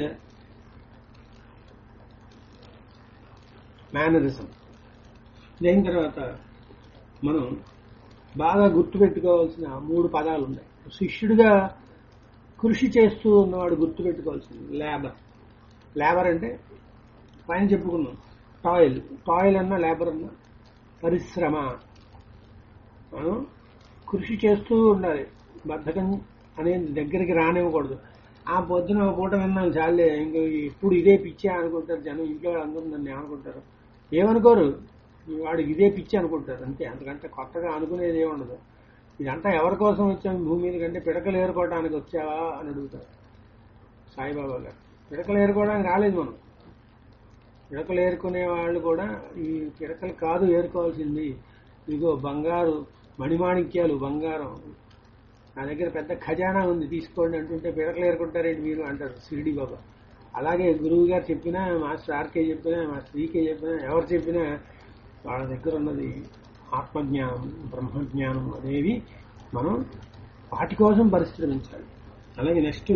mannerism. దీని తర్వాత మనం బాగా గుర్తుపెట్టుకోవాల్సిన 3 పదాలు ఉన్నాయి. శిష్యుడిగా కృషి చేస్తూ ఉన్నవాడు గుర్తుపెట్టుకోవాల్సింది లేబర్ అంటే పైన చెప్పుకున్నాం. టాయిల్ అన్నా లేబర్ అన్నా పరిశ్రమ. మనం కృషి చేస్తూ ఉండాలి. బద్ధకం అనేది దగ్గరికి రానివ్వకూడదు. ఆ పొద్దున ఒక పూట విన్నాను చాలే, ఇంకో ఇప్పుడు ఇదే పిచ్చే అనుకుంటారు జనం. ఇంట్లో అందరూ నన్ను ఏమనుకుంటారు? ఏమనుకోరు, వాడికి ఇదే పిచ్చి అనుకుంటారు అంతే. అంతకంటే కొత్తగా అనుకునేది ఏముండదు. ఇదంతా ఎవరి కోసం వచ్చాము భూమి మీద కంటే పిడకలు ఏరుకోవడానికి వచ్చావా అని అడుగుతారు సాయిబాబా గారు. పిడకలు ఏరుకోవడానికి రాలేదు మనం. పిడకలు ఏరుకునే వాళ్ళు కూడా ఈ పిడకలు కాదు ఏరుకోవాల్సింది, ఇదిగో బంగారు మణిమాణిక్యాలు, బంగారం నా దగ్గర పెద్ద ఖజానా ఉంది తీసుకోండి అంటుంటే పిడకలు ఏరుకుంటారేంటి మీరు అంటారు షిరిడి బాబా. అలాగే గురువు గారు చెప్పినా, మాస్టర్ ఆర్కే చెప్పినా, మాస్టర్ శ్రీకే చెప్పినా, ఎవరు చెప్పినా వాళ్ళ దగ్గర ఉన్నది ఆత్మజ్ఞానం, బ్రహ్మజ్ఞానం అనేవి మనం వాటి కోసం పరిశ్రమించాలి. అలాగే నెక్స్ట్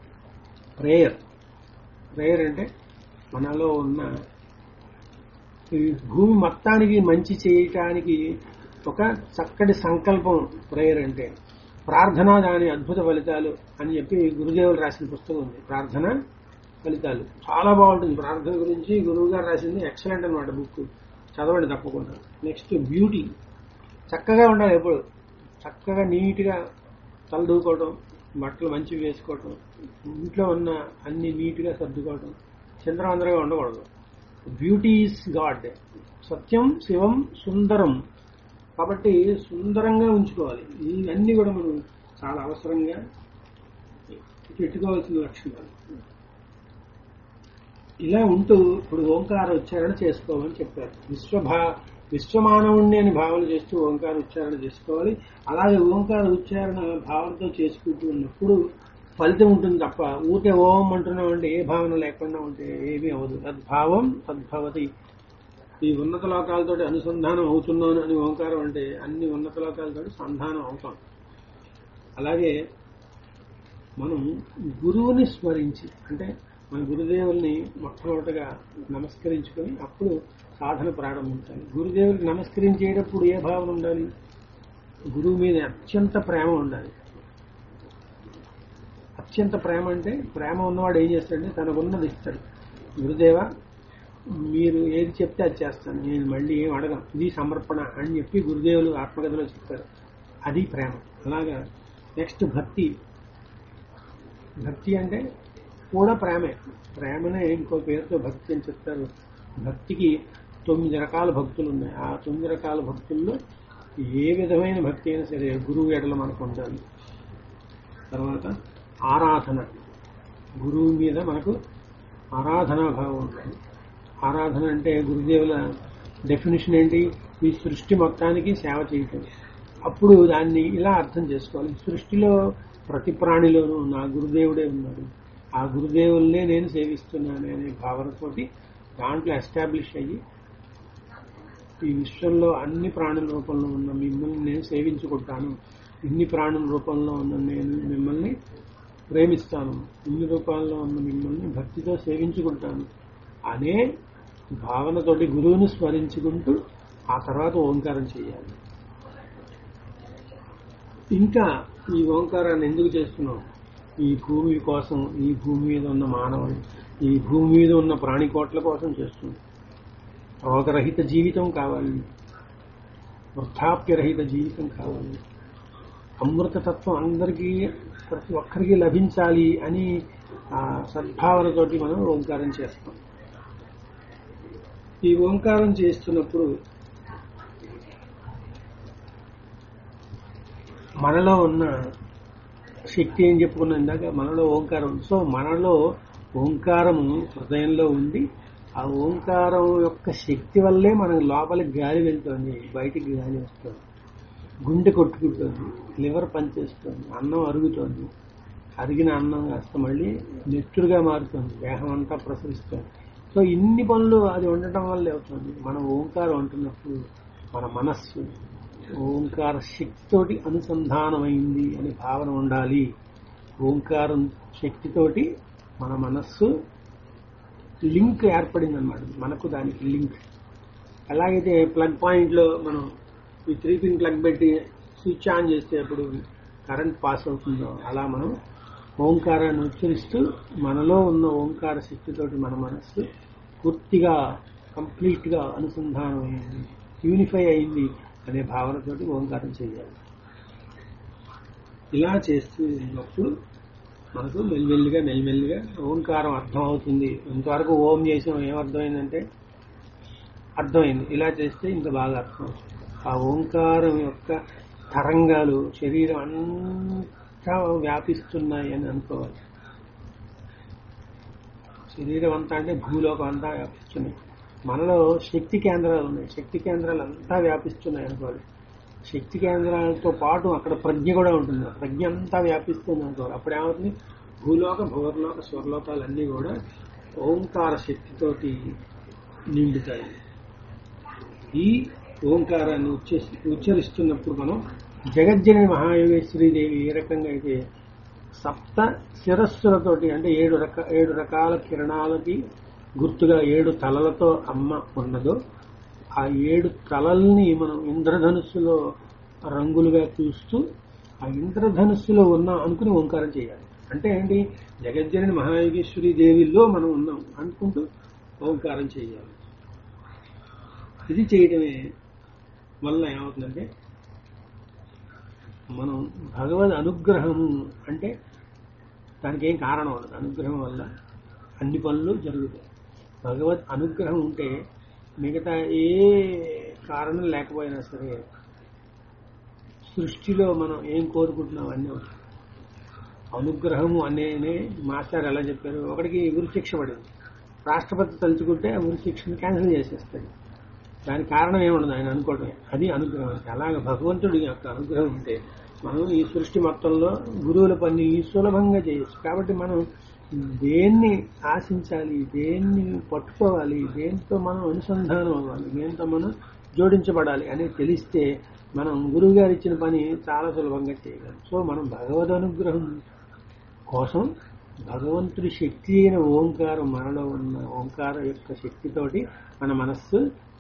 ప్రేయర్ అంటే మనలో ఉన్న ఈ భూమి మొత్తానికి మంచి చేయటానికి ఒక చక్కటి సంకల్పం ప్రేయర్ అంటే. ప్రార్థన దాని అద్భుత ఫలితాలు అని చెప్పి గురుదేవులు రాసిన పుస్తకం ఉంది, ప్రార్థన ఫలితాలు. చాలా బాగుంటుంది. ప్రార్థన గురించి గురువు గారు రాసింది ఎక్సలెంట్ అనమాట బుక్, చదవండి తప్పకుండా. నెక్స్ట్ బ్యూటీ, చక్కగా ఉండాలి. ఎప్పుడు చక్కగా నీట్గా తలదూకోవడం, బట్టలు మంచివి వేసుకోవటం, ఇంట్లో ఉన్న అన్ని నీట్గా సర్దుకోవడం, చంద్రవందరగా ఉండకూడదు. Beauty is God. సత్యం శివం సుందరం. కాబట్టి సుందరంగా ఉంచుకోవాలి. ఇవన్నీ కూడా మనం చాలా అవసరంగా పెట్టుకోవాల్సిన లక్షణాలు. ఇలా ఉంటూ ఇప్పుడు ఓంకార ఉచ్చారణ చేసుకోవాలని చెప్పారు. విశ్వమానవుణ్ణి అని భావన చేస్తూ ఓంకార ఉచ్చారణ చేసుకోవాలి. అలాగే ఓంకార ఉచ్చారణ భావనతో చేసుకుంటూ ఉన్నప్పుడు ఫలితం ఉంటుంది తప్ప ఊరికే ఓం అంటున్నాం అంటే ఏ భావన లేకుండా ఉంటే ఏమీ అవ్వదు. తద్భావం తద్భవతి. ఈ ఉన్నత లోకాలతో అనుసంధానం అవుతున్నాను అని ఓంకారం అంటే అన్ని ఉన్నత లోకాలతో సంధానం అవుతాం. అలాగే మనం గురువుని స్మరించి, అంటే మన గురుదేవుల్ని మొట్టమొదటిగా నమస్కరించుకొని అప్పుడు సాధన ప్రారంభించాలి. గురుదేవుడికి నమస్కరించేటప్పుడు ఏ భావన ఉండాలి? గురువు మీద అత్యంత ప్రేమ ఉండాలి. అత్యంత ప్రేమ అంటే, ప్రేమ ఉన్నవాడు ఏం చేస్తాడంటే తనకున్నది ఇస్తాడు. గురుదేవ మీరు ఏది చెప్తే అది చేస్తాను, నేను మళ్ళీ ఏం అడగను, ఇది సమర్పణ అని చెప్పి గురుదేవులు ఆత్మకథలో చెప్తారు. అది ప్రేమ. అలాగా నెక్స్ట్ భక్తి. భక్తి అంటే కూడా ప్రేమే. ప్రేమనే ఇంకో పేరుతో భక్తి అని చెప్తారు. భక్తికి 9 రకాల భక్తులు ఉన్నాయి. ఆ 9 రకాల భక్తుల్లో ఏ విధమైన భక్తి అయినా సరే గురువు ఎడల మనకు ఉండాలి. తర్వాత ఆరాధన. గురువు మీద మనకు ఆరాధనా భావం ఉండాలి. ఆరాధన అంటే గురుదేవుల డెఫినేషన్ ఏంటి? ఈ సృష్టి మొత్తానికి సేవ చేయటం. అప్పుడు దాన్ని ఇలా అర్థం చేసుకోవాలి. సృష్టిలో ప్రతి ప్రాణిలోనూ నా గురుదేవుడే ఉన్నాడు, ఆ గురుదేవుల్నే నేను సేవిస్తున్నాను అనే భావనతోటి దాంట్లో ఎస్టాబ్లిష్ అయ్యి ఈ విశ్వంలో అన్ని ప్రాణుల రూపంలో ఉన్న మిమ్మల్ని నేను సేవించుకుంటాను, ఇన్ని ప్రాణుల రూపంలో ఉన్న నేను మిమ్మల్ని ప్రేమిస్తాను, ఇన్ని రూపాల్లో ఉన్న మిమ్మల్ని భక్తితో సేవించుకుంటాను అనే భావనతోటి గురువుని స్మరించుకుంటూ ఆ తర్వాత ఓంకారం చేయాలి. ఇంకా ఈ ఓంకారాన్ని ఎందుకు చేస్తున్నాం? ఈ భూమి కోసం, ఈ భూమి మీద ఉన్న మానవులు, ఈ భూమి మీద ఉన్న ప్రాణికోట్ల కోసం చేస్తుంది. రోగరహిత జీవితం కావాలి, వృద్ధాప్యరహిత జీవితం కావాలి, అమృతతత్వం అందరికీ ప్రతి ఒక్కరికి లభించాలి అని ఆ సద్భావనతోటి మనం ఓంకారం చేస్తాం. ఈ ఓంకారం చేస్తున్నప్పుడు మనలో ఉన్న శక్తి ఏం చెప్పుకున్నాం ఇందాక, మనలో ఓంకారం ఉంది. సో మనలో ఓంకారము హృదయంలో ఉంది. ఆ ఓంకారం యొక్క శక్తి వల్లే మనకు లోపలికి గాలి వెళ్తుంది, బయటికి గాలి వస్తుంది, గుండె కొట్టుకుంటుంది, లివర్ పనిచేస్తుంది, అన్నం అరుగుతుంది, అరిగిన అన్నం కాస్త మళ్ళీ నెత్తురుగా మారుతుంది, దేహం అంతా ప్రసరిస్తుంది. సో ఇన్ని పనులు అది ఉండటం వల్ల అవుతుంది. మనం ఓంకారం అంటున్నప్పుడు మన మనస్సు ఓంకార శక్తితోటి అనుసంధానమైంది అనే భావన ఉండాలి. ఓంకారం శక్తితోటి మన మనస్సు లింక్ ఏర్పడింది అన్నమాట, మనకు దానికి లింక్. ఎలాగైతే ప్లగ్ పాయింట్లో మనం ఈ 3-పిన్ ప్లగ్ పెట్టి స్విచ్ ఆన్ చేస్తే అప్పుడు కరెంట్ పాస్ అవుతుందో, అలా మనం ఓంకారాన్ని ఉచ్చరిస్తూ మనలో ఉన్న ఓంకార శక్తితోటి మన మనస్సు పూర్తిగా కంప్లీట్ గా అనుసంధానం అయింది, యూనిఫై అయింది అనే భావనతోటి ఓంకారం చేయాలి. ఇలా చేస్తూ ఉన్నప్పుడు మనకు మెల్లిమెల్లిగా ఓంకారం అర్థం అవుతుంది. ఇంతవరకు ఓం చేసాం, ఏమర్థమైందంటే అర్థమైంది. ఇలా చేస్తే ఇంకా బాగా అర్థం అవుతుంది. ఆ ఓంకారం యొక్క తరంగాలు శరీరం అంతా వ్యాపిస్తున్నాయి అని అనుకోవాలి. శరీరం అంతా అంటే భూలోకం అంతా వ్యాపిస్తున్నాయి. మనలో శక్తి కేంద్రాలు ఉన్నాయి, శక్తి కేంద్రాలు అంతా వ్యాపిస్తున్నాయి అనుకోవాలి. శక్తి కేంద్రాలతో పాటు అక్కడ ప్రజ్ఞ కూడా ఉంటుంది, ప్రజ్ఞ అంతా వ్యాపిస్తుంది అనుకోవాలి. అప్పుడు ఏమవుతుంది, భూలోక భువర్లోక స్వర్లోకాలన్నీ కూడా ఓంకార శక్తితోటి నిండుతాయి. ఈ ఓంకారాన్ని ఉచ్చరిస్తున్నప్పుడు మనం జగజ్జనని మహాయోగేశ్వరీదేవి ఏ రకంగా అయితే సప్త శిరస్సులతోటి అంటే 7 రకాల కిరణాలకి గుర్తుగా 7 తలలతో అమ్మ ఉన్నదో, ఆ 7 తలల్ని మనం ఇంద్రధనుస్సులో రంగులుగా చూస్తూ ఆ ఇంద్రధనుస్సులో ఉన్నాం అనుకుని ఓంకారం చేయాలి. అంటే ఏంటి, జగజ్జనని మహాయోగేశ్వరి దేవిలో మనం ఉన్నాం అనుకుంటూ ఓంకారం చేయాలి. ఇది చేయడమే వల్ల ఏమవుతుందంటే మనం భగవద్ అనుగ్రహము అంటే దానికి ఏం కారణం ఉండదు. అనుగ్రహం వల్ల అన్ని పనులు జరుగుతాయి. భగవద్ అనుగ్రహం ఉంటే మిగతా ఏ కారణం లేకపోయినా సరే సృష్టిలో మనం ఏం కోరుకుంటున్నాం అన్నీ అవుతాయి. అనుగ్రహము అనేనే మాస్టర్ ఎలా చెప్పారు, ఒకటికి ఉరిశిక్ష పడింది, రాష్ట్రపతి తలుచుకుంటే ఆ ఉరిశిక్షను క్యాన్సిల్ చేసేస్తాడు. దానికి కారణం ఏముండదు, ఆయన అనుకోవటమే. అది అనుగ్రహం అంటే. అలాగే భగవంతుడి యొక్క అనుగ్రహం ఉంటే మనం ఈ సృష్టి మొత్తంలో గురువుల పని సులభంగా చేయొచ్చు. కాబట్టి మనం దేన్ని ఆశించాలి, దేన్ని పట్టుకోవాలి, దేంతో మనం అనుసంధానం అవ్వాలి, దేంతో మనం జోడించబడాలి అనేది తెలిస్తే మనం గురువు గారు ఇచ్చిన పని చాలా సులభంగా చేయగలం. సో మనం భగవద్ అనుగ్రహం కోసం భగవంతుడి శక్తి అయిన ఓంకారం, మనలో ఉన్న ఓంకార యొక్క శక్తితోటి మన మనస్సు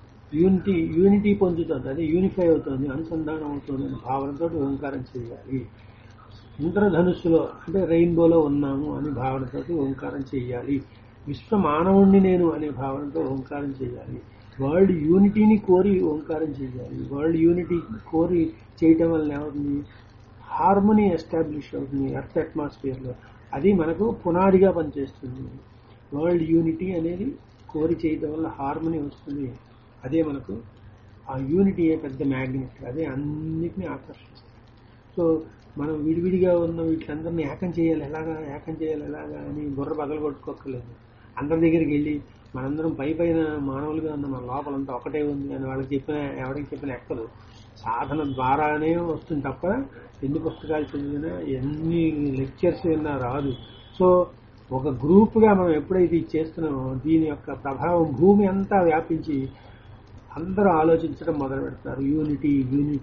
యూనిటీ పొందుతుంది, అది యూనిఫై అవుతుంది, అనుసంధానం అవుతుంది అనే భావనతో ఓంకారం చేయాలి. ఇంద్రధనుస్సులో అంటే రెయిన్బోలో ఉన్నాము అనే భావనతో ఓంకారం చేయాలి. విశ్వ మానవుణ్ణి నేను అనే భావనతో ఓంకారం చేయాలి. వరల్డ్ యూనిటీని కోరి ఓంకారం చేయాలి. వరల్డ్ యూనిటీ కోరి చేయటం వల్ల ఏమవుతుంది, హార్మోనీ ఎస్టాబ్లిష్ అవుతుంది ఎర్త్ అట్మాస్ఫియర్లో. అది మనకు పునాదిగా పనిచేస్తుంది. వరల్డ్ యూనిటీ అనేది కోరి చేయటం వల్ల హార్మోనీ వస్తుంది. అదే మనకు ఆ యూనిటీయే పెద్ద మ్యాగ్నెట్, అదే అన్నిటినీ ఆకర్షిస్తుంది. సో మనం విడివిడిగా ఉన్న వీటిలందరినీ ఏకం చేయాలి ఎలాగా అని బుర్ర పగలు కొట్టుకోక్కర్లేదు. అందరి దగ్గరికి వెళ్ళి మనందరం పైన మానవులుగా ఉన్న మన లోపలంతా ఒకటే ఉంది అని ఎవరికి చెప్పినా ఎక్కదు. సాధన ద్వారానే వస్తుంది తప్ప ఎన్ని పుస్తకాలు చదివినా ఎన్ని లెక్చర్స్ విన్నా రాదు. సో ఒక గ్రూప్గా మనం ఎప్పుడైతే ఇది చేస్తున్నామో దీని యొక్క ప్రభావం భూమి అంతా వ్యాపించి అందరూ ఆలోచించడం మొదలు పెడతారు. యూనిటీ.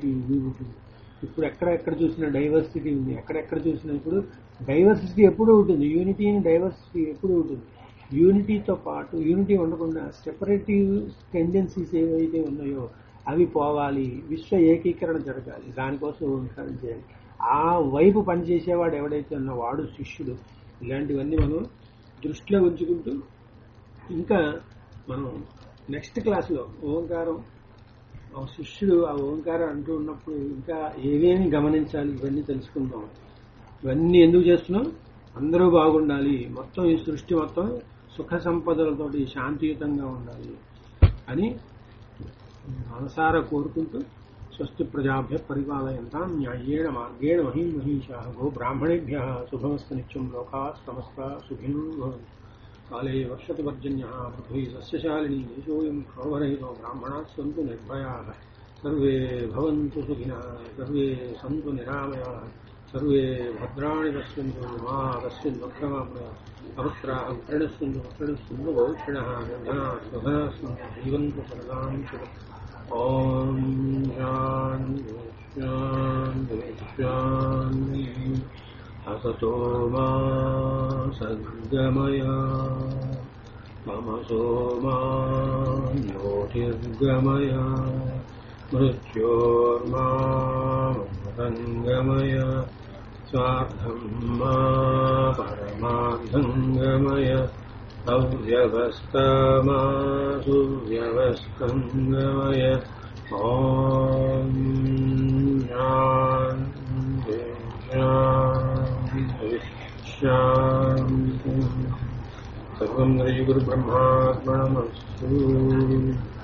ఇప్పుడు ఎక్కడ చూసినా డైవర్సిటీ ఉంది, ఎక్కడెక్కడ చూసినా ఇప్పుడు డైవర్సిటీ ఎప్పుడూ ఉంటుంది, యూనిటీ అండ్ డైవర్సిటీ ఎప్పుడూ ఉంటుంది. యూనిటీతో పాటు యూనిటీ ఉండకుండా సెపరేటివ్ టెండెన్సీస్ ఏవైతే ఉన్నాయో అవి పోవాలి, విశ్వ ఏకీకరణ జరగాలి. దానికోసం ఓంకారం చేయాలి. ఆ వైపు పనిచేసేవాడు ఎవడైతే ఉన్నవాడు శిష్యుడు. ఇలాంటివన్నీ మనం దృష్టిలో ఉంచుకుంటూ ఇంకా మనం నెక్స్ట్ క్లాస్లో ఓంకారం ఆ శిష్యుడు ఆ ఓంకారం అంటూ ఉన్నప్పుడు ఇంకా ఏమేమి గమనించాలి ఇవన్నీ తెలుసుకుందాం. ఇవన్నీ ఎందుకు చేస్తున్నాం? అందరూ బాగుండాలి, మొత్తం ఈ సృష్టి మొత్తం సుఖ సంపదలతోటి శాంతియుతంగా ఉండాలి అని మనసారా కోరుకుంటూ స్వస్తి ప్రజాభ్య పరిపాలయంతాం న్యాయేణ మార్గేణ మహీం మహీషాః గో బ్రాహ్మణేభ్యः శుభమస్తు నిత్యం లోకాः సమస్తాः సుఖినో భవంతు. కాలే వర్షతు పర్జన్యः పృథివీ సస్యశాలినీ దేశోऽयं క్షోభరహిतो బ్రాహ్మణాः సन्तు నిర్భయాः సర్వే భవంతు సుఖినः సర్వే సంతు నిరామయాः సర్వే భద్రాణి పశ్యంతు మా కశ్చిద్ వక్రమాప్నుయాత్ అపుత్రాः ప్రణశ్యంతు ప్రణశ్యంతు భవిష్యణः నిర్ధనాः స్వధనాः సంతు జీవంతు సరదాం శుభం. ఓం శాంతి శాంతి శాంతి. అసతో మా సద్గమయ తమసో మా జ్యోతిర్గమయ మృత్యోర్మామృతంగమయ స్వార్థం మా పరమార్థంగమయ అవ్యవస్థమా సువ్యవస్థంగమయ. ఓం శాంతి శాంతి శాంతి. సర్వం శ్రీ గురు బ్రహ్మార్పణమస్తు.